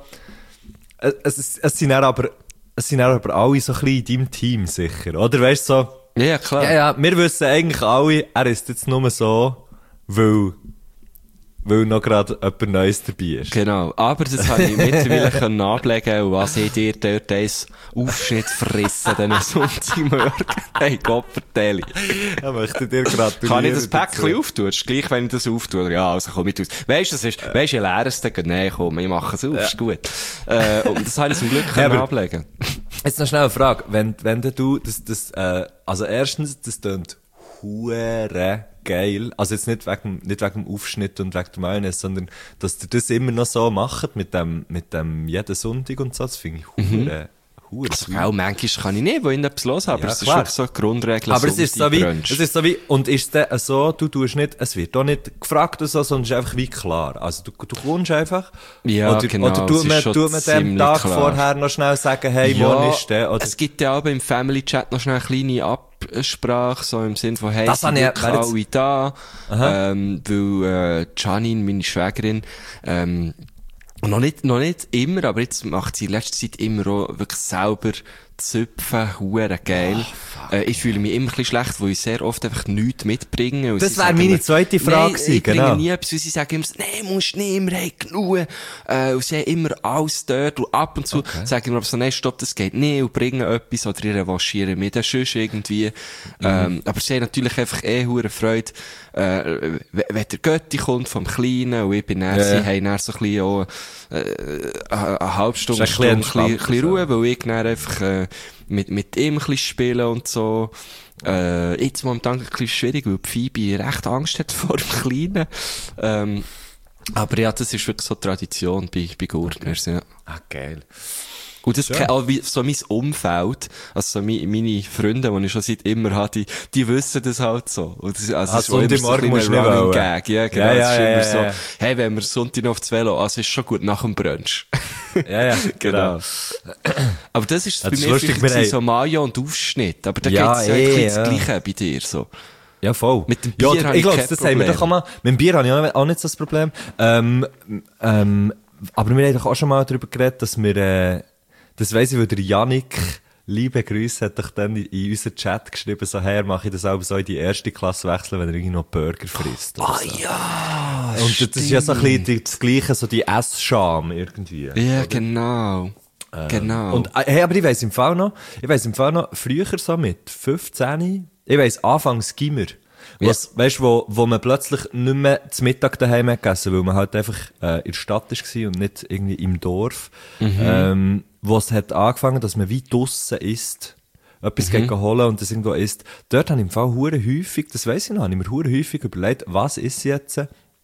es, es, es sind dann aber, es sind dann aber alle so ein bisschen in deinem Team sicher, oder? Weißt du, so, Ja, klar. ja, ja, wir wissen eigentlich alle, er ist jetzt nur so, weil, weil noch gerade jemand Neues dabei ist. Genau. Aber das habe ich mittlerweile können ablegen, und was ich dir dort eins Aufschnitt frissen, dann Sonntagmorgen. Hey, Gott, vertell ich. Ich möchte dir gratulieren. Kann ich das Päckchen dazu. auftun? Ist gleich, wenn ich das auftue. Ja, also komm mit aus. Weisst du, das ist, weisst du, ich leere es dann. Nein, komm, ich mache es auf, ist gut. Äh, und das habe ich zum Glück können aber- ablegen. Jetzt noch schnell eine Frage. Wenn, wenn du, das, das, äh, also erstens, das tönt hure geil. Also jetzt nicht wegen, nicht wegen dem Aufschnitt und wegen der Mayonnaise, sondern, dass ihr das immer noch so macht, mit dem, mit dem jeden Sonntag und so, das finde ich hure, hure Also, sweet. auch manchmal kann ich nicht, wo ich etwas los habe, aber Ja, es ist klar. wirklich so eine Grundregel. Aber es ist so wie, Sonntag-Brunch. es ist so wie, und ist dann so, du tust nicht, es wird auch nicht gefragt oder so, sondern es ist einfach wie klar. Also du, du kommst einfach. Ja, oder, genau, Oder es tut ist man, schon tut man dem ziemlich Tag klar. vorher noch schnell sagen, hey, morgen ist der, oder? es gibt ja aber im Family Chat noch schnell eine kleine Absprache, so im Sinn von, hey, Das sind habe ich- wirklich wäre jetzt- alle da, Aha. ähm, weil, äh, Janine, meine Schwägerin, ähm, und noch nicht, noch nicht immer, aber jetzt macht sie in letzter Zeit immer auch wirklich selber Zöpfen, hure geil. äh, ich fühle mich immer ein bisschen schlecht, weil ich sehr oft einfach nichts mitbringe. Und Das sie wäre sagen meine mir, zweite Frage nein, gewesen, ich bringe genau. nie etwas, weil sie sagen immer, so, nein, musst nicht, wir haben genug. Äh, und sie haben immer alles dort, und ab und zu sagen wir aber so, nein, stopp, das geht nicht, und bringen etwas, oder ihre waschieren mit, das sonst irgendwie. Ähm, aber sie haben natürlich einfach eh hure Freude, äh, wenn der Götti kommt vom Kleinen, und ich bin dann, Ja, sie ja. haben dann so ein bisschen auch, äh, eine, eine halbe Stunde, Ist ein Stunde, bisschen ein bisschen, ein bisschen entspannter, Ruhe, weil ich dann einfach, äh, mit, mit ihm ein bisschen spielen und so. Äh, jetzt momentan ein bisschen schwierig, weil die Phoebe recht Angst hat vor dem Kleinen. Ähm, aber ja, das ist wirklich so Tradition bei, bei Gurtners, ja. Ah, geil. Und das, Schön. ke- auch wie, so mein Umfeld, also so meine, meine Freunde, die ich schon seit immer habe, die, die wissen das halt so. Und das, also Ah, es ist auch immer so ein Sonntagmorgen musst bisschen du ein nicht Running wollen. Gag. Ja, genau. Ja, es ja, ist ja, immer ja, so, ja. hey, wenn wir Sonntag noch aufs Velo, also ist schon gut nach dem Brunch. Ja, ja, Genau. Aber das ist Ja, bei das ist mir lustig, vielleicht wir gewesen, haben- so Mayo und Aufschnitt. Aber da Ja, geht's ja eh, eigentlich das ja. Gleiche bei dir, so. Ja, voll. Mit dem ja, Bier habe ich ich glaube, kein das haben wir Problem. doch auch mal, mit dem Bier habe ich auch- auch nicht so das Problem. Ähm, ähm, aber wir haben doch auch schon mal darüber geredet, dass wir, äh, das weiss ich, weil der Yannick, liebe Grüße, hat doch dann in, in unseren Chat geschrieben, so, hey, mache ich das auch so in die erste Klasse wechseln, wenn er irgendwie noch Burger frisst. oder so. ja, Und das ist ja so ein bisschen die- das Gleiche, so die Essscham irgendwie. Ja, genau. genau. Und, äh, hey, aber ich weiss im Fall noch, ich weiss im Fall noch, früher so mit fünfzehn, ich weiss, anfangs Gimmer, was, weisst, wo, wo man plötzlich nicht mehr zum Mittag daheim hat gegessen, weil man halt einfach, äh, in der Stadt war und nicht irgendwie im Dorf, ähm, wo es hat angefangen, dass man wie draussen isst, etwas mhm. holen und das irgendwo isst. Dort habe ich im Fall hure häufig, das weiss ich noch, habe ich mir hure häufig überlegt, was ist jetzt,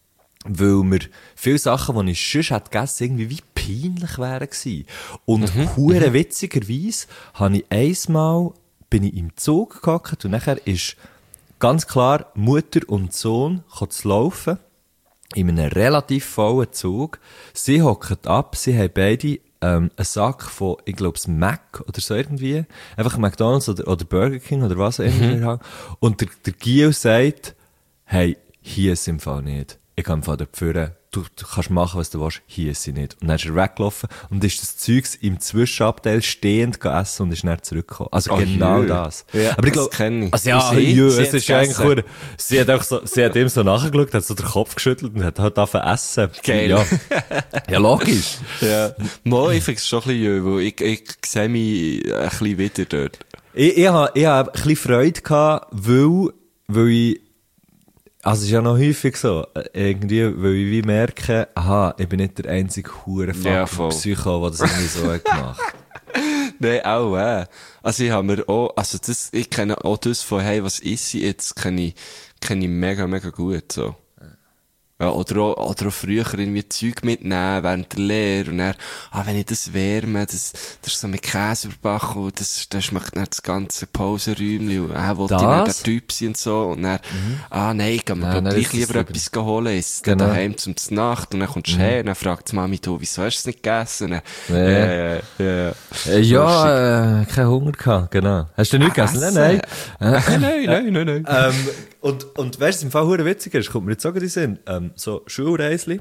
weil mir viele Sachen, die ich sonst hätte gegessen, irgendwie wie peinlich wären gewesen. Und mhm. hure mhm. witzigerweise habe ich einmal, bin ich im Zug gehockt und nachher ist ganz klar Mutter und Sohn zu laufen, in einem relativ vollen Zug. Sie hocken ab, sie haben beide ähm, einen Sack von, ich glaube, Mac oder so irgendwie. Einfach McDonald's oder, oder Burger King oder was auch immer. Mhm. Und der, der Gio sagt, hey, hier ist im Fall nicht. Ich kann im Fall dort führen. Du, du kannst machen, was du willst. Hier ist sie nicht. Und dann ist er weggelaufen und ist das Zeugs im Zwischenabteil stehend gegessen und ist dann zurückgekommen. Also oh, genau jö. das. Ja, aber ich glaube, also ja, jö, es ist eigentlich cool. Sie hat auch so, sie hat ihm so nachgeschaut, hat so den Kopf geschüttelt und hat halt angefangen essen. Geil. Ja, ja logisch. Ja. Mo, ich finde es schon ein bisschen jö, weil ich, ich sehe mich ein bisschen wieder dort. Ich, ich habe, ich habe ein bisschen Freude gehabt, weil, weil ich, also es ist ja noch häufig so, irgendwie, weil ich wie merke, aha, ich bin nicht der einzige Hurenfuck ja, Psycho, der das irgendwie so hat gemacht. Nein, auch, äh. Also ich habe mir auch, also das, ich kenne auch das von, hey, was ist ich jetzt, kenne ich, kenne ich mega, mega gut, so. Ja, oder auch, oder auch früher irgendwie Zeug mitnehmen während der Lehre und dann, ah, wenn ich das wärme, das, das ist so mit Käse überbacken und das, das schmeckt dann das ganze Pausenräumchen und, ah, wollte ich nicht der Typ sein und so und dann, mhm. ah, nein, ich kann mir ja, doch gleich lieber etwas holen, ist genau. daheim zum Nacht und dann kommst du mhm. her und dann fragt die Mami, du, wieso hast du es nicht gegessen? Und dann, ja, ja, ja. Ja, ja äh, kein Hunger gehabt, genau. Hast du nicht gegessen? Nein, nein. nein, nein, nein, nein. Ähm, und, und weißt du, im Fall hure witzig ist, kommt mir jetzt auch gerade in den Sinn, ähm, so Schulreisli,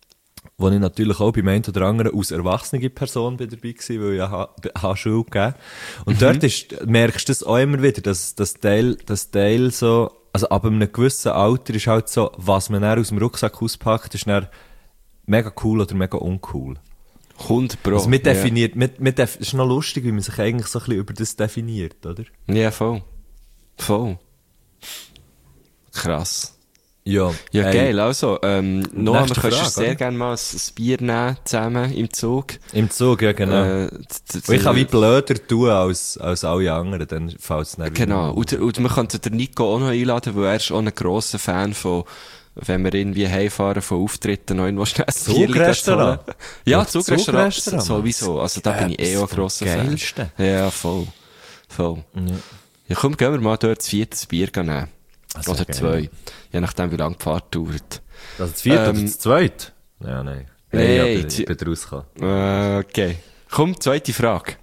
wo ich natürlich auch bei einem oder anderen aus erwachsene Person bin dabei war, weil ich ja ha, Schule gegeben. Und mhm. dort ist, merkst du das auch immer wieder, dass das Teil, das Teil so, also ab einem gewissen Alter ist halt so, was man dann aus dem Rucksack auspackt, ist dann mega cool oder mega uncool. hundert Pro. Also mit definiert, ja. mit, mit def- ist noch lustig, wie man sich eigentlich so ein bisschen über das definiert, oder? Ja, voll. Voll. Krass. Ja, ja ey, geil. Also, ähm, Noah, wir können Frage, sehr oder? gerne mal ein Bier nehmen, zusammen, im Zug. Im Zug, ja, genau. Äh, d- d- ich kann wie blöder tun als, als alle anderen, dann fällt es nicht. Genau. Und, und wir könnten den Nico auch noch einladen, weil er ist auch ein grosser Fan von, wenn wir irgendwie heimfahren von Auftritten, noch irgendwo schnell ein Bier Zugrestaurant? Ja, Ja, Zugrestaurant, Zugrestaurant, sowieso. Also da ja, bin ich eh auch ein grosser Fan. Geilste. Ja, voll. Voll. Ja. Ja, komm, gehen wir mal dort das vierte Bier nehmen. Also Oder geil. zwei. Je nachdem, wie lange die Fahrt dauert. Also das vierte Ähm, oder das zweite? Ja, nein. Nein, Nein, ich, die- ich bin rausgekommen. Äh, okay. Komm, zweite Frage.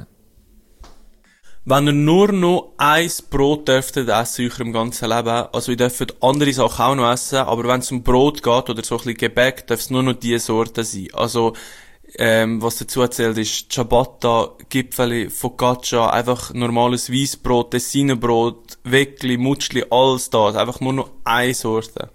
Wenn ihr nur noch ein Brot dürftet essen in eurem ganzen Leben, also ihr dürft andere Sachen auch noch essen, aber wenn es um Brot geht oder so ein bisschen Gebäck, darf es nur noch diese Sorte sein. Also, ähm, was dazu erzählt ist Ciabatta, Gipfeli, Focaccia, einfach normales Weissbrot, Tessinerbrot, Weckli, Mutschli, alles da. Einfach nur noch eine Sorte.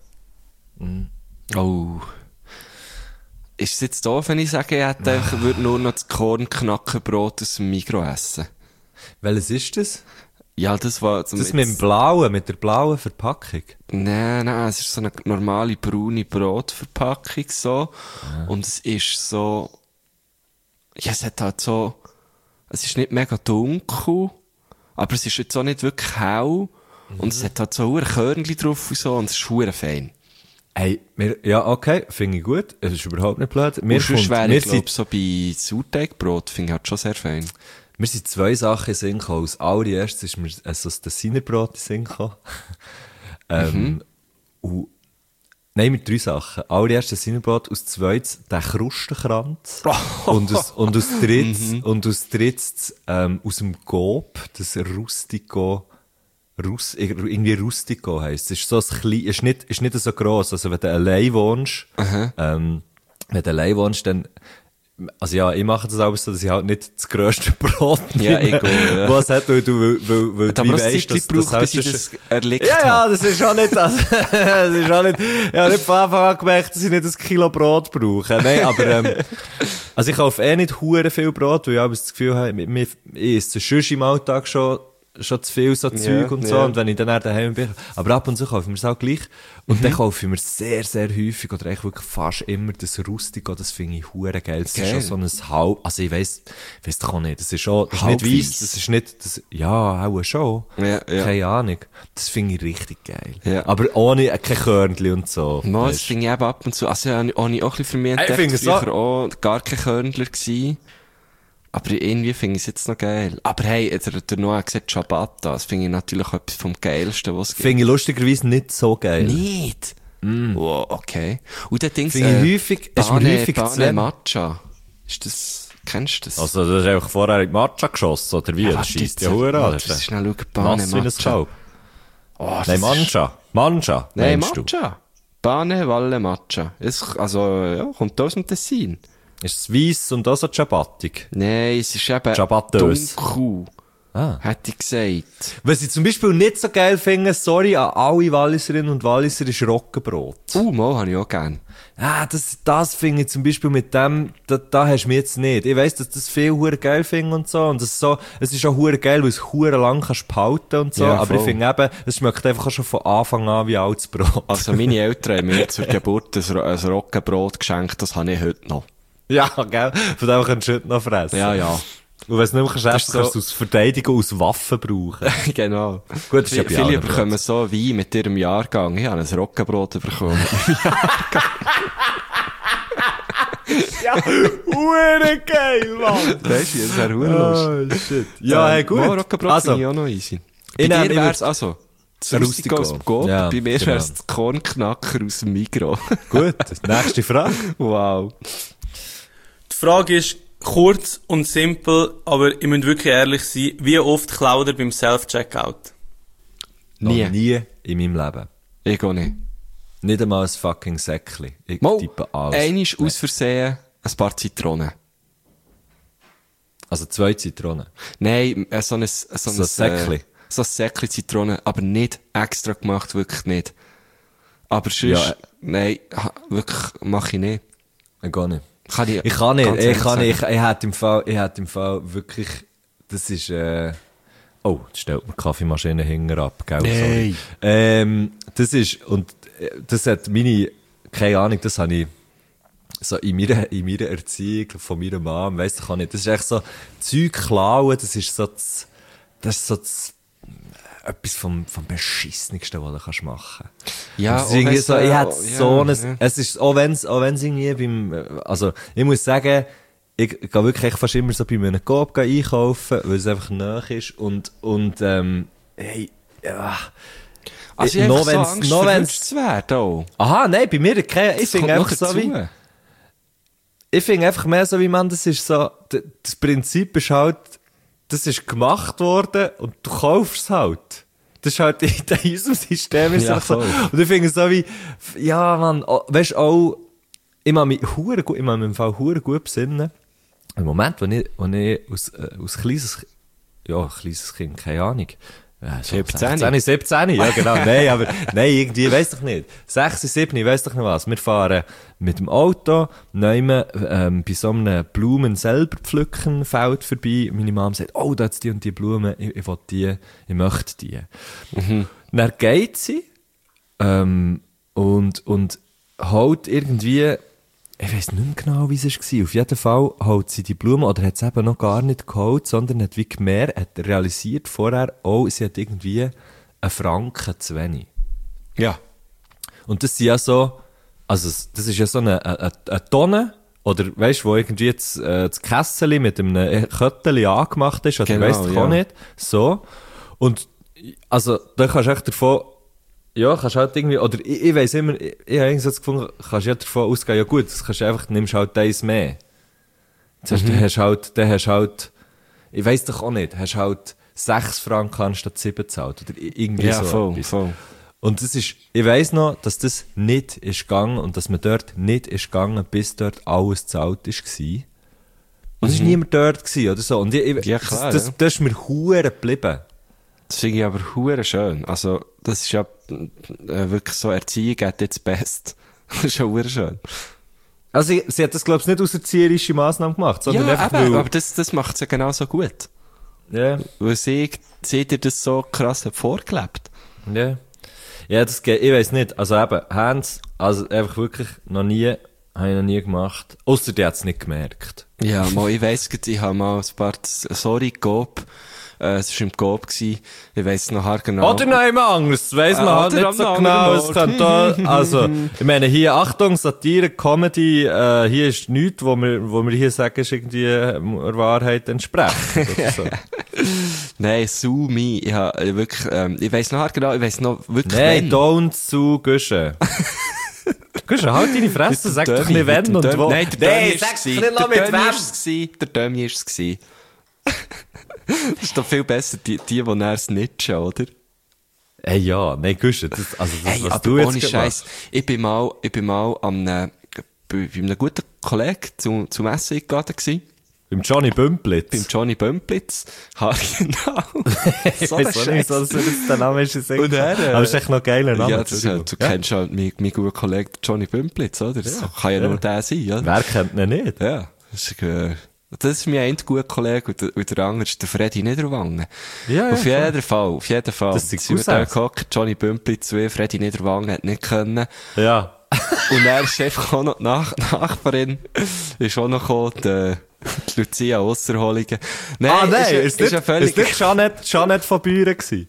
Oh. Ist es jetzt doof, wenn ich sage, ich hätte, ich würde nur noch das Kornknackenbrot aus dem Migros essen? Welches ist das? Ja, das war... Also Das mit dem blauen, mit der blauen Verpackung? Nein, nein, es ist so eine normale braune Brotverpackung so. Ja. Und es ist so... Ja, es hat halt so... Es ist nicht mega dunkel, aber es ist jetzt auch nicht wirklich hell. Mhm. Und es hat halt so ein Körnchen drauf und so und es ist verdammt fein. Hey, wir, ja, okay, finde ich gut. Es ist überhaupt nicht blöd. Mir Und sonst kommt- wäre wir ich, glaub, sind- so bei Sauerteigbrot, finde ich halt schon sehr fein. Mir sind zwei Sachen in den Sinn gekommen. Als allererstes ist mir also das Tessinerbrot in den Sinn gekommen. ähm, und, nein, mit drei Sachen. Allererstes Tessinerbrot, als zweites der Krustenkranz. und, aus, und aus drittes, und aus drittes, ähm, aus dem Coop, das Rustico, Rus, irgendwie Rustico heisst. Es ist so ein klein, ist nicht, ist nicht so gross. Also wenn du allein wohnst, ähm, wenn du allein wohnst, dann, also ja, ich mache das auch so, dass ich halt nicht das grösste Brot Ja, nehme, ich auch, ja. was hat, weil du, weil, weil, weil du Aber wie es weisst, ist gebraucht, bis ich das erlegt ja, ja, habe. das ist auch nicht das. das ist auch nicht, ich habe nicht von Anfang an gemerkt, dass ich nicht ein Kilo Brot brauche. Nein, aber, ähm, also ich kaufe eh nicht hure viel Brot, weil ich habe das Gefühl habe, mir- mir- ich esse es sonst im Alltag schon schon zu viel so Zeug Ja, und so. ja. Und wenn ich dann auch daheim bin, aber ab und zu kaufe ich mir es auch gleich. Und Mhm. dann kaufe ich mir sehr, sehr häufig oder eigentlich wirklich fast immer das Rustico, das finde ich hure geil. Das Geil. ist schon so ein Halb, also ich weiss, ich weiss doch auch nicht, das ist schon, das ist nicht Halbweiss. weiss, das ist nicht, das, ja, auch schon. Ja, ja. Keine Ahnung. Das finde ich richtig geil. Ja. Aber ohne, äh, kein Körnchen und so. Mal, das Weisst. finde ich eben ab und zu, also ja, habe ich auch ein bisschen für mich Ich entdeckt, finde es so- früher auch gar kein Körnler gsi. Aber irgendwie finde ich es jetzt noch geil. Aber hey, der, der Noah hat gesagt, Ciabatta, das finde ich natürlich auch etwas vom Geilsten, was es gibt. Finde ich lustigerweise nicht so geil. Nicht? Wow, okay. Und der Ding Finde ich häufig- es ist mir Bane, häufig zu Bane wenig. Matcha. Ist das, kennst du das? Also, das ist einfach vorher in die Matcha geschossen, oder wie? Ja, Das warte schießt jetzt, ja Hure an. warte, Das ist schnell schauen, Bane nass wie ein Matcha. Kalb. Oh, das Nein, ist- Mancha. Mancha, Nein, meinst du? Matcha. Bane, Valle, Matcha. Es, also, ja, kommt aus dem Tessin. Ist es weiss und auch so Ciabattig? Nein, es ist eben Ciabattös. dunkel. Ah. Hätte ich gesagt. Was ich zum Beispiel nicht so geil finde, sorry an alle Walliserinnen und Walliser, ist Roggenbrot. Uh, mal habe ich auch gern. Ah, das, das finde ich zum Beispiel mit dem, da, da hast du mich jetzt nicht. Ich weiss, dass das viel hure geil finden und so, und das ist so, es ist auch hure geil, weil es hure lang kannst behalten und so, Ja, aber ich voll. finde eben, es schmeckt einfach auch schon von Anfang an wie altes Brot. Also, meine Eltern haben mir zur Geburt ein, Ro- ein Roggenbrot geschenkt, das habe ich heute noch. Ja, gell? Von dem kannst du heute noch fressen. Ja, ja. Und wenn du nicht mehr kannst, Das essen, ist kannst so- du es aus Verteidigung, aus Waffen brauchen. Genau. Gut, das ist ja bei Viele allen bekommen so Wein mit ihrem Jahrgang. Ich habe ein Roggenbrot bekommen. Ja, hure geil, Mann! Weißt du, das wäre lustig. Oh, shit. Ja, hey, gut. Mal Roggenbrot Also, finde ich auch noch easy. Bei ich dir nehme- ich wär's würd- also, das Ein Rustico aus dem Rustico. Coop, Ja, bei mir genau. wär's das Kornknacker aus dem Migros. gut, nächste Frage. Wow. Die Frage ist kurz und simpel, aber ihr müsst wirklich ehrlich sein. Wie oft klaut ihr beim Self-Checkout? Nie. Noch nie in meinem Leben. Ich auch nicht. Nicht einmal ein fucking Säckchen. Ich Mal, tippe alles. einmal aus Versehen ein paar Zitronen. Also zwei Zitronen. Nein, äh, so ein, so ein, So ein Säckli. Äh, so ein Säckli Zitronen, aber nicht extra gemacht, wirklich nicht. Aber sonst, Ja, äh. nein, ha- wirklich, mache ich nicht. Ich gar nicht. Kann ich, Ich kann nicht, ganz ich ehrlich kann nicht, ich, sagen. ich hätte im Fall, ich hätte im Fall wirklich, das ist, äh, oh, jetzt stellt mir die Kaffeemaschine hinten ab, gell, sorry. Nein. Ähm, das ist, und äh, das hat meine, keine Ahnung, das habe ich so in meiner, in meiner Erziehung von meiner Mom, weiss ich auch nicht, das ist echt so, Zeug klauen, das ist so das, das ist so das, etwas vom, vom Beschissenigsten, was du kannst machen kannst. Ja, Das ist irgendwie auch so, wenn's, ich äh, hätte ja, so ein, ja. es ist, auch wenn's, auch wenn's irgendwie beim, äh, also, ich muss sagen, ich gehe wirklich echt fast immer so bei einem Coop einkaufen, weil es einfach nahe ist und, und, ähm, hey, ja. Also ich Noch habe einfach wenn's- so Angst, noch verwünscht wenn's- zu werden auch. Aha, nein, bei mir, keine, ich Das finde kommt noch einfach so dazu. wie, ich finde einfach mehr so wie man, das ist so, d- das Prinzip ist halt, das ist gemacht worden und du kaufst es halt. Das ist halt in in unserem System ist Ja, es so. voll. Und ich finde es so wie, ja, man, oh, weißt du, auch, ich mag mich hure gut, ich mag mich im Fall hure gut besinnen. Im Moment, wo ich, wo ich aus, äh, aus kleines, ja, kleines Kind, keine Ahnung. Ja, so siebzehn. sechzehn, siebzehn, ja genau, nein, aber, nein, irgendwie, weiss doch nicht. sechs, sieben, ich weiss doch nicht was. Wir fahren mit dem Auto, nehmen, ähm, bei so einem Blumen selber pflücken Feld vorbei. Meine Mom sagt, oh, da hat's die und die Blumen, ich, ich will die, ich möchte die. Mhm. Dann geht sie, ähm, und, und holt irgendwie, ich weiss nicht mehr genau, wie es war. Auf jeden Fall holt sie die Blumen, oder hat es eben noch gar nicht geholt, sondern hat wie gemerkt, hat realisiert vorher, oh, sie hat irgendwie einen Franken zu wenig. Ja. Und das sind ja so, also das ist ja so eine, eine, eine Tonne, oder weißt du, wo irgendwie jetzt äh, das Kessel mit einem Kötteli angemacht ist, oder Genau, weißt du ja. auch nicht, so. Und also da kannst du echt davon, ja, kannst halt irgendwie, oder ich, ich weiss immer, ich, ich habe irgendwie so das gefunden, kannst ja davon ausgehen, ja gut, das kannst du einfach, nimmst halt eins mehr. Das heißt, Mhm. dann hast du halt, dann hast du halt, ich weiss doch auch nicht, hast halt sechs Franken anstatt sieben gezahlt, oder irgendwie Ja, so voll, etwas. voll. Und das ist, ich weiss noch, dass das nicht ist gegangen und dass man dort nicht ist gegangen, bis dort alles gezahlt ist gsi. Und es war niemand dort gsi, oder so. Und ich, ich, Ja, klar, das, das, ja. das ist mir hure geblieben. Das finde ich aber hure schön. Also, das ist ja äh, wirklich so, Erziehung hat jetzt best. Das ist ja hure schön. Also, sie, sie hat das, glaubst ich, nicht aus erzieherischer Massnahme gemacht, sondern Ja, einfach eben, weil, aber das, das macht es ja genauso gut. Ja. Weil sie, sie dir das so krass hat vorgelebt. Ja. Ja, das geht, ich weiss nicht. Also eben, Hands, also einfach wirklich noch nie, habe ich noch nie gemacht. Ausser die hat es nicht gemerkt. Ja, mal, ich weiss, ich habe mal ein paar, sorry, Coop, äh, es war im Coop gewesen, ich weiss noch haargenau. Oder noch jemand anderes, das weiss man Ah, halt oder nicht so am genau. anderen Es Ort. kann da, also, ich meine, hier, Achtung, Satire, Comedy, äh, hier ist nichts, wo wir, wo wir hier sagen, ist irgendwie äh, der Wahrheit entsprechend. Oder so. Nein, sue me, ich habe wirklich, ähm, ich weiss noch haargenau, ich weiss noch wirklich, Nein, wenn. don't sue Guschen. Guschen, halt deine Fresse, Der sag doch Dömi, nicht wenn der und Dömi- wo. Nein, der Dömi Nee, ist sag's es nicht gewesen. noch mit Der Dömi wem. ist es gewesen. Der Dömi ist es gewesen. Das ist doch viel besser, die, die, die näher snitchen, oder? Ey, ja, nein, Guschen, das, also das, Hey, was aber du jetzt ohne gemacht Scheiß. Ich bin mal, ich bin mal an einem, bei, bei einem guten Kollegen zu, zum Essen eingeladen gewesen. beim Johnny Bümplitz. Beim Johnny Bümplitz. Ha, genau. Ich So weiss auch ein nicht, so, Scheiß. dass jetzt der Name ist. in den Und Sinn er, gekommen. äh, Aber es ist echt noch ein geiler Name. Ja, das ist halt, du Ja. kennst halt meinen, meinen guten Kollegen Johnny Bümplitz, oder? Das Ja. kann ja, Ja. nur der sein, oder? Wer kennt ihn nicht? Ja. Das ist, äh, das ist mein ein guter Kollege und der, und der andere ist der Freddy Niederwangen. Ja, ja, Auf voll. jeden Fall, auf jeden Fall. Das sind sind wir Cousins. da gehockt, Johnny Bümplitz, wie Freddy Niederwangen hat nicht können. Ja. Und er ist einfach auch noch die Nach Nachbarin, ist auch noch gekommen, die, die Lucia Ausserholingen. Nein, Ah, nein, ist, ja- ist, nicht, ja völlig... ist nicht Jeanette, Jeanette von Büren gewesen.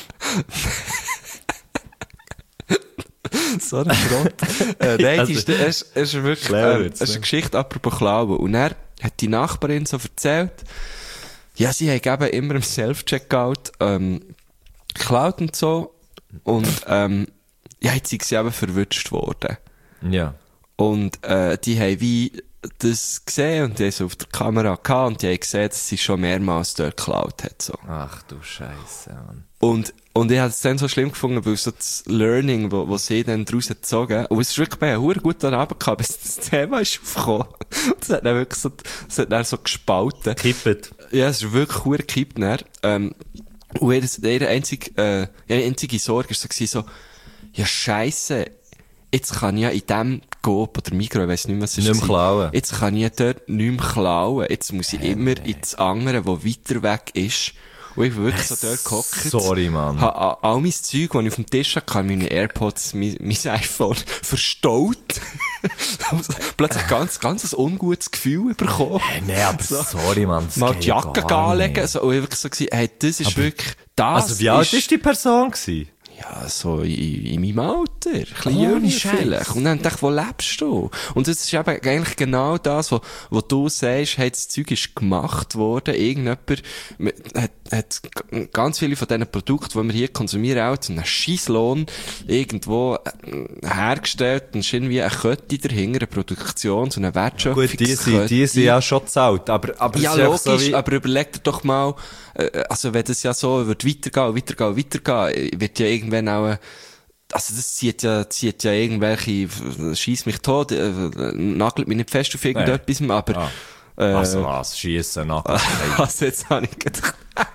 so ein Schrott. äh, nein, Also, die ist, es ist, es ist wirklich, Clever ähm, jetzt, es ist ne? eine Geschichte apropos Klauen. Und er hat die Nachbarin so erzählt, ja, sie haben eben immer im Self-Checkout, ähm, geklaut und so. Und, ähm, ja, jetzt sind sie eben verwünscht worden. Ja. Und, äh, die haben wie das gesehen und die haben es auf der Kamera gehabt und die haben gesehen, dass sie schon mehrmals dort geklaut hat, so. Ach du Scheiße, Mann. Und, und ich habe es dann so schlimm gefunden, weil so das Learning, wo, wo sie dann daraus gezogen, und es ist wirklich bei einem verdammt guten Abend gehabt, bis das Thema ist aufgekommen. Und es hat dann wirklich so, es hat dann so gespalten. Kippet. Ja, es ist wirklich verdammt gekippt, dann. Ähm, und ihre, ihre einzige, äh, ihre einzige Sorge war so, gewesen, so, ja, scheisse, jetzt kann ich ja in dem Coop oder Migros, ich weiss nicht mehr, was es Nicht mehr war. klauen. Jetzt kann ich dort nicht mehr klauen. Jetzt muss ich immer ins andere, wo weiter weg ist. Und ich bin wirklich so dort gehockt. Sorry, Mann. Ha, a- all mein Zeug, das ich auf dem Tisch hatte, meine AirPods, mein, mein iPhone, verstaut. Plötzlich ganz, ganz ein ungutes Gefühl bekommen. Hey, nee, aber So. sorry, Mann. das Mal geht die Jacke gar anlegen. nicht. So, und ich wirklich so gewesen, hey, das ist wirklich, das Also, wie alt ist die Person gewesen? ja, so in, in meinem Alter. Ein bisschen Ohne jünger Scheiß. vielleicht. Und dann dachte ich, wo lebst du? Und das ist eben eigentlich genau das, wo, wo du sagst, hey, das Zeug ist gemacht worden. Irgendjemand hat, hat g- ganz viele von diesen Produkten, die wir hier konsumieren, auch zu einem Scheisslohn irgendwo äh, hergestellt. Und es ist irgendwie eine Kette dahinter, eine Produktion, so eine Wertschöpfungskette. Gut, die sind, die sind ja schon zahlt, aber, aber Ja, es ist einfach logisch, so wie, aber überleg dir doch mal, äh, also wenn das ja so wird weitergehen, weitergehen, weitergehen, wird ja irgendwann auch, äh, also das zieht ja, zieht ja irgendwelche, schieß mich tot, äh, nagelt mich nicht fest auf irgendetwas, aber, Ah. äh, also was, schiessen nach. also jetzt habe ich gedacht,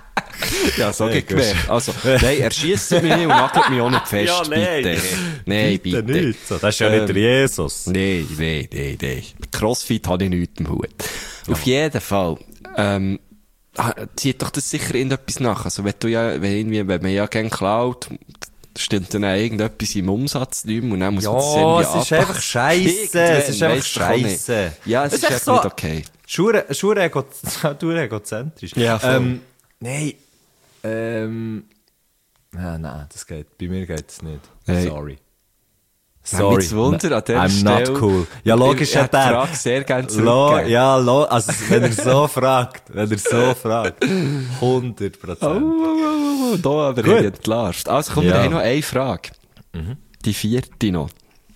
ja, so Hey, geht gemerkt. Also, nein, er schiesst mich nicht und nagelt mich auch nicht fest, Ja, nein. bitte. Nein, bitte. Nicht so. Das ist ja Ähm, nicht der Jesus. Nein, nein, nein, nein. Crossfit habe ich nichts im Hut. Auf jeden Fall, ähm, ha- zieht doch das sicher irgendetwas nach. Also, wenn du ja, wenn irgendwie, wenn man ja gerne klaut, stimmt dann auch irgendetwas im Umsatz nicht mehr und dann muss man das Ja, irgendwie es ist anpassen. einfach scheisse. Es ist Irgendwann, einfach weisst du doch nicht. scheisse. Ja, es Es ist ist einfach so- nicht okay. Schure, Schure ego, du egozentrisch. Ja, voll. Ähm, nein, ähm, nein, nein, das geht, bei mir geht's nicht. Hey. Sorry. Sorry. Mich Wunder an dieser I'm Stelle. not cool. Ja, logisch Ich hat hätte die er. Frage sehr gerne Lo, zurückgegeben. ja, lo, also, wenn er so fragt, wenn er so fragt, hundert Oh, Prozent. oh, oh, oh, da aber Gut. ich entlarvt. Also, komm, wir Ja. haben noch eine Frage. Die vierte noch.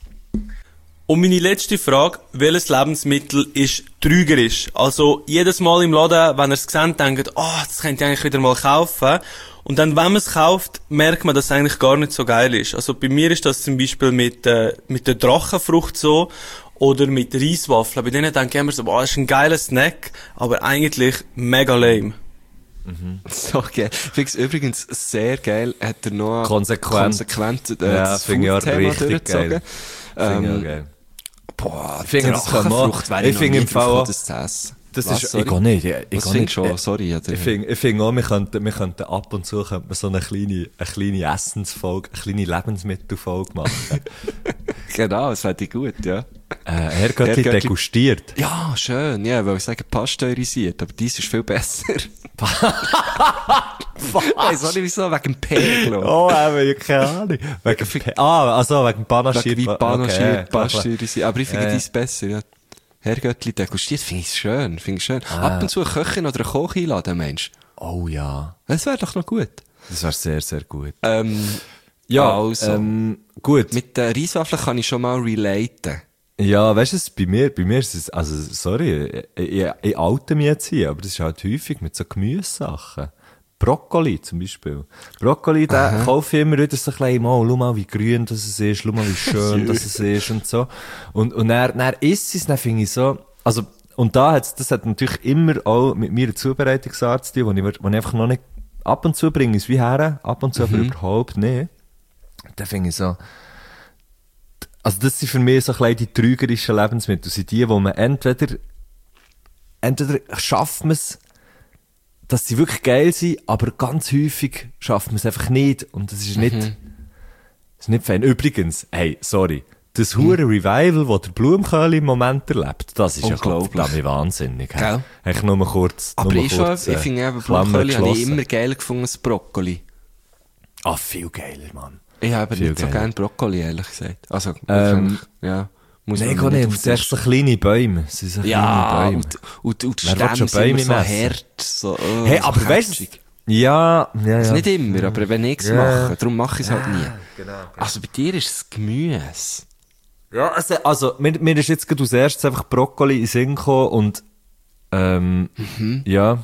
Und meine letzte Frage, welches Lebensmittel ist trügerisch? Also, jedes Mal im Laden, wenn ihr es seht, denkt, oh, das könnt ihr eigentlich wieder mal kaufen. Und dann, wenn man es kauft, merkt man, dass es eigentlich gar nicht so geil ist. Also, bei mir ist das zum Beispiel mit, äh, mit der Drachenfrucht so, oder mit Reiswaffeln. Bei denen denke ich immer so, boah, das ist ein geiler Snack, aber eigentlich mega lame. So geil. Ich finde es übrigens sehr geil, hat er noch Konsequent. konsequent äh, Ja, das finde ich auch Food-Thema richtig durchgezogen. geil. Finde ich auch Ähm, geil. boah, Ich finde, das kann man- Drachenfrucht wäre ich ich noch finde nie im Fall drauf auch- gekommen, das zu essen. Das Was, ist, sorry? ich gehe nicht, ich, ich Was gehe findest nicht. du schon? Sorry. Oder? Ich finde ich find auch, wir könnten, wir könnten ab und zu könnten wir so eine kleine, eine kleine Essensfolge, eine kleine Lebensmittelfolge machen. Genau, das fände ich gut, ja. äh, Herrgöttli Herrgöttli- degustiert. Ja, schön, ja, weil ich sagen, pasteurisiert, aber dies ist viel besser. Ich weiss auch nicht wieso, wegen dem Pegel. Oh, eben, keine Ahnung. Wegen, Pe- ah, also wegen Panaschiert. Wegen wie pasteurisiert, okay, pasteurisiert. Aber ich finde Ja. dies besser, ja. Herrgöttli degustiert, finde ich schön, finde ich schön. Ah. Ab und zu eine Köchin oder einen Koch einladen, Mensch. Oh ja, Das wäre doch noch gut. das wäre sehr, sehr gut. Ähm, Ja, also, ähm, gut. mit den Reiswaffeln kann ich schon mal relaten. Ja, weißt du, es- bei mir, bei mir ist es, also, sorry, ich, ich, ich oute mich jetzt hier, aber das ist halt häufig mit so Gemüsesachen. Brokkoli zum Beispiel. Brokkoli, da kaufe ich immer wieder so ein bisschen, mal, schau mal, wie grün das es ist, schau mal, wie schön das es ist und so. Und, und dann, dann isst es, dann finde ich so, also, und da hat's, das hat natürlich immer auch mit meiner Zubereitungsart zu tun, wo ich, mir- wo ich einfach noch nicht, ab und zu bringe ich es wie her, ab und zu aber überhaupt nicht. Dann finde ich so, also das sind für mich so ein bisschen die trügerischen Lebensmittel. Das sind die, wo man entweder, entweder schafft man es, dass sie wirklich geil sind, aber ganz häufig schafft man es einfach nicht. Und das ist nicht, das ist nicht fein. Übrigens, hey, sorry, das hure Revival, das der Blumenköhl im Moment erlebt, das ist ja Unglaublich. verdammt wahnsinnig. Hey. Gell? Eigentlich nur mal kurz, Aber nur ich, mal schon, kurz, ich äh, finde eben, Klammer Brokkoli habe ich geschlossen. immer geil gefunden als Brokkoli. Ah, viel geiler, Mann. Ich habe Viel nicht so geiler. gerne Brokkoli, ehrlich gesagt. Also, Ähm, ja, muss Nein, man gar mir nicht. auf Es sind echt so kleine Bäume. Es sind so Ja, kleine Bäume. und, und, und die Wer will Stämme schon sind immer Bäume so messen? hart. So, oh, Hey, so aber weißt kätzig. du, ja, ja, ja. Also nicht immer, aber wenn ich es Ja. mache, darum mache ich es halt nie. Genau. Also bei dir ist es Gemüse. Ja, also, also mir, mir ist jetzt gerade als erstes einfach Brokkoli in den Sinn gekommen und, ähm, Mhm. ja.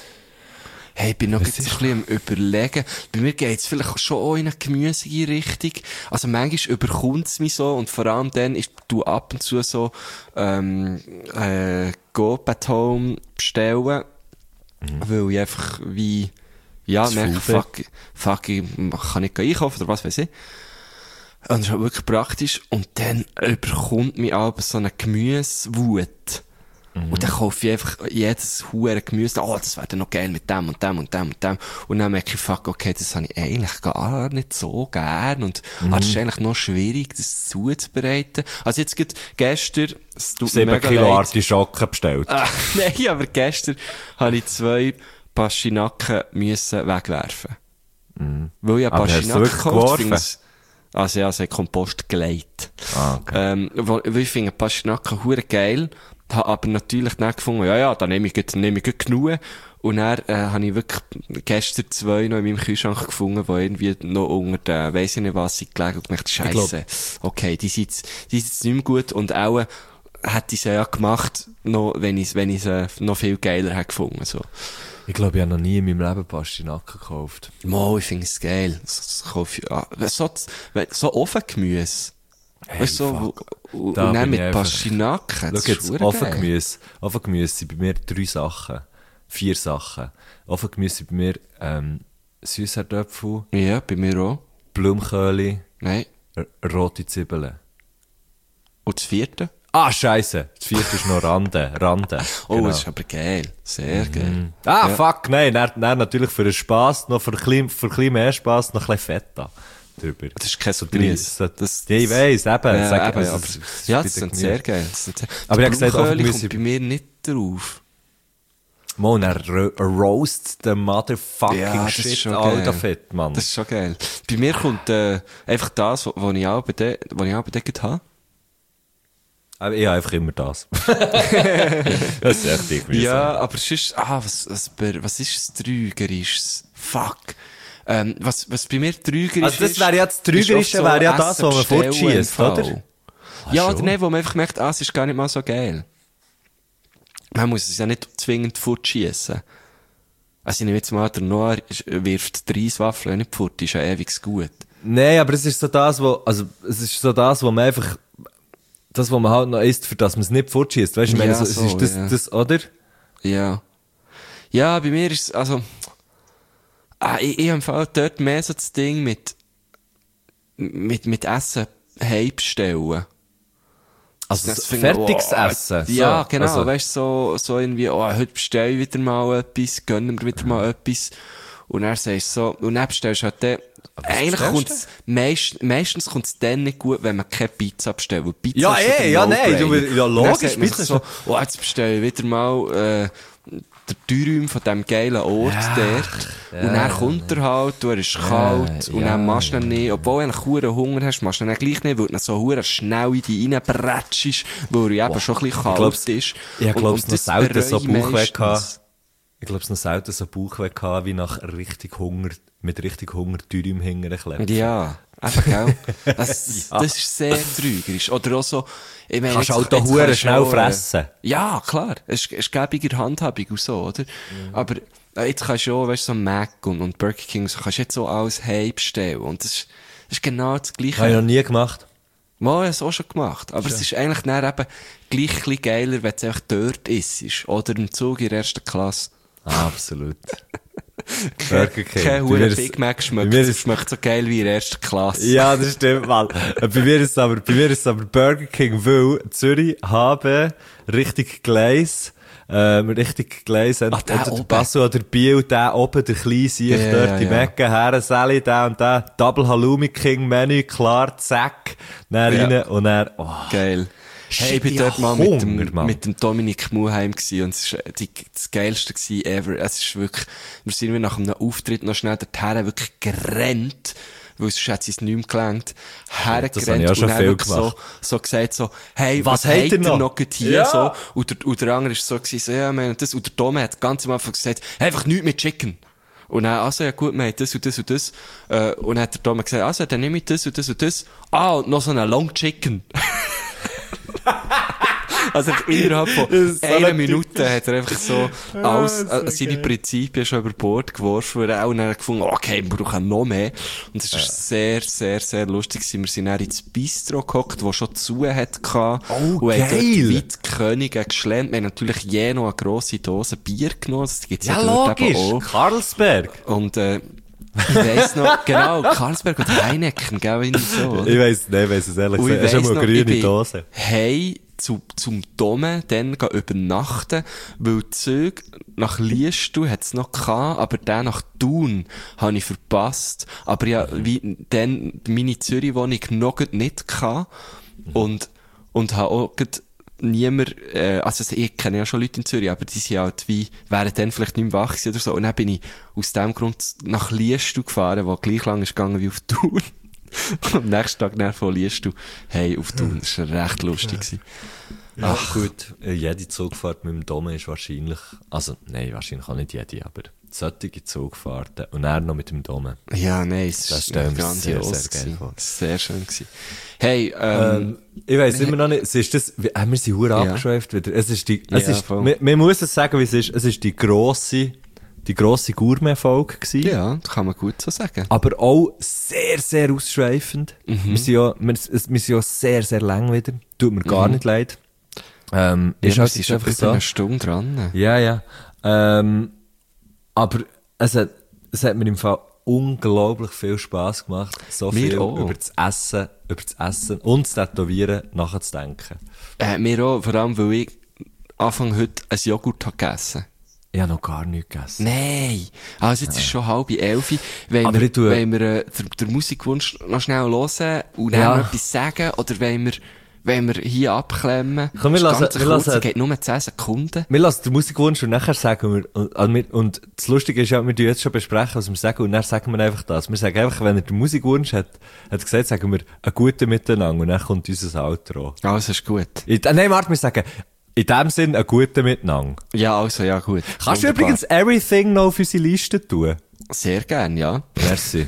Hey, ich bin noch jetzt ein bisschen am Überlegen. Bei mir geht es vielleicht schon auch in eine gemüsige Richtung. Also manchmal überkommt es mich so und vor allem dann ist du ab und zu so ähm, äh, Go at Home bestellen, weil ich einfach wie ja, Das merke, Full fuck, fuck, ich kann nicht einkaufen oder was weiß ich. Und das ist halt wirklich praktisch. Und dann überkommt mich aber so eine Gemüsewut. Und dann kaufe ich einfach jedes hure Gemüse. Oh, das wäre dann noch geil mit dem und dem und dem und dem. Und dann merke ich, fuck, okay, das habe ich eigentlich gar nicht so gern. Und ah, das ist eigentlich noch schwierig, das zuzubereiten. Also jetzt gerade gestern, es tut mir Sieben mega Kilo leid. Artischocken bestellt. Ah, nein, aber gestern habe ich zwei Pastinaken müssen wegwerfen. Weil ich Aber hast du Pastinaken wirklich gekauft geworfen? finde es- Also ja, sie hat Kompost gelegt. Ah, okay. Ähm, weil weil ich finde Pastinaken hure geil, habe aber natürlich dann gefunden, ja, ja, dann nehme ich, jetzt- nehme ich gleich genug. Und dann, äh, habe ich wirklich gestern zwei noch in meinem Kühlschrank gefunden, die irgendwie noch unter der, weiss ich nicht was, sind gelegen und gedacht, scheisse, okay, die sind jetzt, die sind jetzt nicht mehr gut und auch, äh, hätte ich sie ja gemacht, noch, wenn ich, wenn ich sie noch viel geiler hätte gefunden, so. Ich glaube, ich habe noch nie in meinem Leben Pastinaken gekauft. Mo, ich finde es geil. Das, das kaufe ich, ah, so, wenn- so Ofengemüse. Weißt du, so, fuck. wo- und Da dann bin mit ich einfach- Pastinaken. Schau das ist jetzt, verdammt geil. Ofengemüse. Ofengemüse sind bei mir drei Sachen. Vier Sachen. Ofengemüse sind bei mir, ähm, Süßkartoffel, Ja, bei mir auch. Blumenköhl, Nein. r- rote Zwiebeln. Und das vierte? Ah, scheisse. Das vierte ist noch Rande. Rande. Oh, Genau. das ist aber geil. Sehr geil. Ah, Ja. fuck, nein. Dann, dann natürlich für den Spass, noch für ein bisschen, für ein bisschen mehr Spass, noch ein bisschen Feta drüber. Das ist kein So Gemüse. drei- so- Das- ja, ich weiss, eben. Ja, Sag- eben, also, aber, es ist ja, bei das den sind sehr Gemüse. geil. Das sind sehr, Aber ich hab gesagt, Blumenköhl Ofengemüse- kommt bei mir nicht drauf. Mo, er ro roast the motherfucking Ja, das shit, ist schon alter geil. Fett, Mann. Das ist schon geil. Bei mir kommt, äh, einfach das, was ich auch bei de, was ich auch bedeckt habe. Aber ich habe einfach immer das. Das ist echt irgendwie Ja, aber es ist, ah, was, was, was ist das Trügerisches? Fuck. Ähm, was, was bei mir Trügerisch Also das ist. wäre ja das Trügerische, ist oft wäre ja das, Essen was man bestellen fortschießt, im Fall. oder? Ja, schon. oder nicht, wo man einfach merkt, ah, es ist gar nicht mal so geil. Man muss es ja nicht zwingend fortschießen. Also ich nehme jetzt mal, der Noah wirft drei Waffeln nicht fort, ist ja ewig gut. Nein, aber es ist so das, wo, also, es ist so das, wo man einfach, das, was man halt noch isst, für das man es nicht fortschießt. Weißt du, ich meine, Ja, so, es so, ist das, ja. das, oder? Ja. Ja, bei mir ist es, also, ah, ich, ich habe im Fall dort mehr so das Ding mit, mit, mit Essen heimstellen. Also Das das finde ich, fertiges oh, Essen? So, Ja, genau. also- Weißt du, so, so irgendwie, oh, heute bestelle ich wieder mal etwas, gönnen wir wieder mal etwas. Und dann sagst du so, und dann bestellst du halt dann, eigentlich bestellst kommt's, meist, meistens kommt's dann nicht gut, wenn man keine Pizza bestellt. Weil Pizza Ja, ist schon eh, der ja, nein, No-Brainer. du- ja, Und dann logisch, sagt man Pizza sich ist so, oh, jetzt bestelle ich wieder mal, äh, der Dürüm von diesem geilen Ort Ja, dort. Und dann kommt er halt, du, er ist kalt, und ja, dann machst du ihn ja, nicht, obwohl du einen hohen Hunger hast, machst du ihn dann gleich nicht, weil du ihn so hure schnell in dich reinbretschst, weil er eben schon ein bisschen kalt glaub's- ist. Ich Und- glaube, es und noch das selten so bereue ich Bauchweh meistens. gehabt. Ich glaube, es noch selten so Bauchweh gehabt, wie nach richtig Hunger, mit richtig Hunger Dürüm hingern. Ja, eben, gell? Das, das ist sehr trügerisch. Oder auch so, ich meine, Kannst jetzt- halt auch jetzt hure kannst du schnell auch, äh, fressen. Ja, klar. Es ist, es ist gäbiger Handhabung und so, oder? Mhm. Aber äh, jetzt kannst du auch, weißt du, so Mac und, und Burger King, so kannst du jetzt so alles heim bestellen. Und das ist, das ist genau das Gleiche. Habe ich noch nie gemacht. Mal, ich habe es auch schon gemacht. Aber es ist eigentlich dann eben gleich ein bisschen geiler, wenn es einfach dort ist. Oder im Zug in der ersten Klasse. Ah, absolut. Burger King. Kein Bei mir Huren ist- Big Mac bei schmeckt. mir Es ist- schmeckt so geil wie in der ersten Klasse. Ja, das stimmt mal. Äh, bei mir ist es aber, bei mir ist es aber Burger King, weil Zürich haben richtig Gleis, ähm, richtig Gleis, Ah, der oder der oben. Basel oder Biel, der oben, der kleine sich Ja, dort, ja, die ja. Mecke, Herren, Sally, der und der, Double Halloumi King Menü, klar, zack, dann Ja. rein und dann, oh. Geil. Hey, ich bin Shit, dort ja, mal mit Hunger, dem, Mann. mit dem Dominik Muheim gewesen und es ist äh, die, das geilste gewesen ever. Es ist wirklich, wir sind wir nach einem Auftritt noch schnell dorthin wirklich gerannt, weil sonst hat es nicht mehr gelangt, hergerannt das habe ich auch schon und dann viel wirklich so, gemacht. so gesagt so, hey, Was was, habt habt ihr ihr noch? noch gerade hier Ja. so? Und der, und der andere ist so gewesen, so, ja, man, und das, und der Dom hat ganz am Anfang gesagt, einfach nichts mit Chicken. Und dann, also, ja gut, wir haben das und das und das. Äh, und dann hat der Dom gesagt, also, dann nehme ich das und das und das. Ah, und noch so einen Long Chicken. Also innerhalb von ist so einer ein Minute hat er einfach so alles, das äh, ist so seine geil. Prinzipien schon über Bord geworfen, weil er auch dann gefunden, okay, wir brauchen noch mehr. Und es ist sehr, sehr, sehr lustig gewesen. Wir sind dann ins Bistro gehockt, das schon zu hat gehabt. Oh, und haben geil. dort weit Könige geschlemmt. Wir haben natürlich je noch eine grosse Dose Bier genommen. Das gibt's ja, Ja, dort eben logisch. auch. Karlsberg. Und, äh, ich weiss noch, genau, Karlsberg und Heineken, gell, irgendwie so, oder? Ich weiss, nein, ich weiss es ehrlich Und ich gesagt. Es ist weiss immer noch, eine ich grüne bin Dose. Hey, zu, zum Dome, dann gehen übernachten, weil die Züge nach Liestal hat's noch gehabt, aber den nach Thun habe ich verpasst. Aber ja, wie, dann meine Zürich-Wohnung noch grad nicht gehabt. Und, und habe auch grad niemand, äh, also ich kenne ja schon Leute in Zürich, aber die sind halt wie, wären dann vielleicht nicht mehr wach gewesen oder so. Und dann bin ich aus dem Grund nach Liestal gefahren, wo gleich lang ist gegangen wie auf Thun. Und am nächsten Tag dann von Liestal, hey, auf Thun. Das war recht lustig gewesen. Ach gut, äh, jede Zugfahrt mit dem Dome ist wahrscheinlich, also nein, wahrscheinlich auch nicht jede, aber solche Zugfahrten und dann noch mit dem Dome. Ja, nein, es Das ist stellen wir uns sehr, grandios sehr geil gewesen. vor. Sehr schön gewesen. Hey, ähm, Ähm, ich weiss immer noch nicht, es ist das, wir, äh, wir sind hure Ja. abgeschweift wieder. Es ist die, es Ja, ist, voll. man, man muss es sagen, wie es ist, es ist die grosse, die grosse Gourmet-Folge gewesen. ja, das kann man gut so sagen. Aber auch sehr, sehr ausschweifend. Mhm. Wir sind ja, wir, es- wir sind ja sehr, sehr lang wieder. Tut mir gar nicht leid. Ähm, Ja, ist wir halt sind ist schon einfach über so. eine Stunde dran. Ja, ja. Ähm, aber es hat, es hat mir im Fall unglaublich viel Spass gemacht, so Mir viel auch. über das Essen, über das Essen und das Tätowieren nachzudenken. Äh, mir auch, vor allem, weil ich Anfang heute ein Joghurt habe gegessen. Ich habe noch gar nichts gegessen. Nein! Also jetzt ist schon halb elf. Wollen Aber wir, ich tue- wollen wir äh, den, den Musikwunsch noch schnell hören und dann Ja. noch etwas sagen? Oder wollen wir, wollen wir hier abklemmen? Komm, wir Das ist lassen- ganz wir kurz, lassen- es geht nur zehn Sekunden. Wir lassen den Musikwunsch und nachher sagen wir, und, und, wir- und das Lustige ist ja, wir tun jetzt schon besprechen, was wir sagen, und dann sagen wir einfach das. Wir sagen einfach, wenn er den Musikwunsch hat, hat gesagt, sagen wir, einen guten Miteinander, und dann kommt unser Outro. Also ist gut. In, äh, nein, warte, wir sagen, in dem Sinn, einen guten Miteinander. Ja, also, ja, gut. Kannst du Wunderbar. übrigens Everything noch auf unsere Liste tun? Sehr gern, ja. Merci.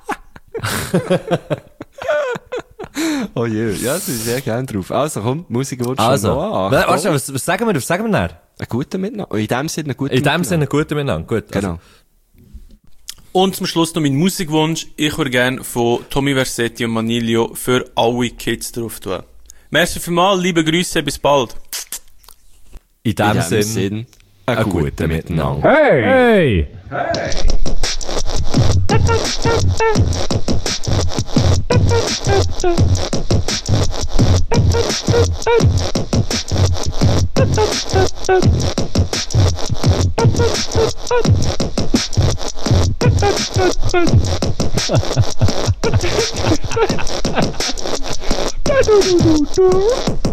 Oh je, ja, das ist sehr gern drauf. Also komm, Musikwunsch Also, von Noah. wa- Achtung. warte, was, was sagen wir, was sagen wir dann? Einen guten Miteinander. In dem Sinne einen guten In dem Miteinander. Sinne, einen guten Miteinander. Gut. also- Genau. Und zum Schluss noch mein Musikwunsch. Ich würde gerne von Tommy Versetti und Manilio für alle Kids drauf tun. Merci vielmals, liebe Grüße, bis bald. In dem, In dem Sinn, Sinn, einen einen guten guten Miteinander. Hey! Hey! Du, du, du, du.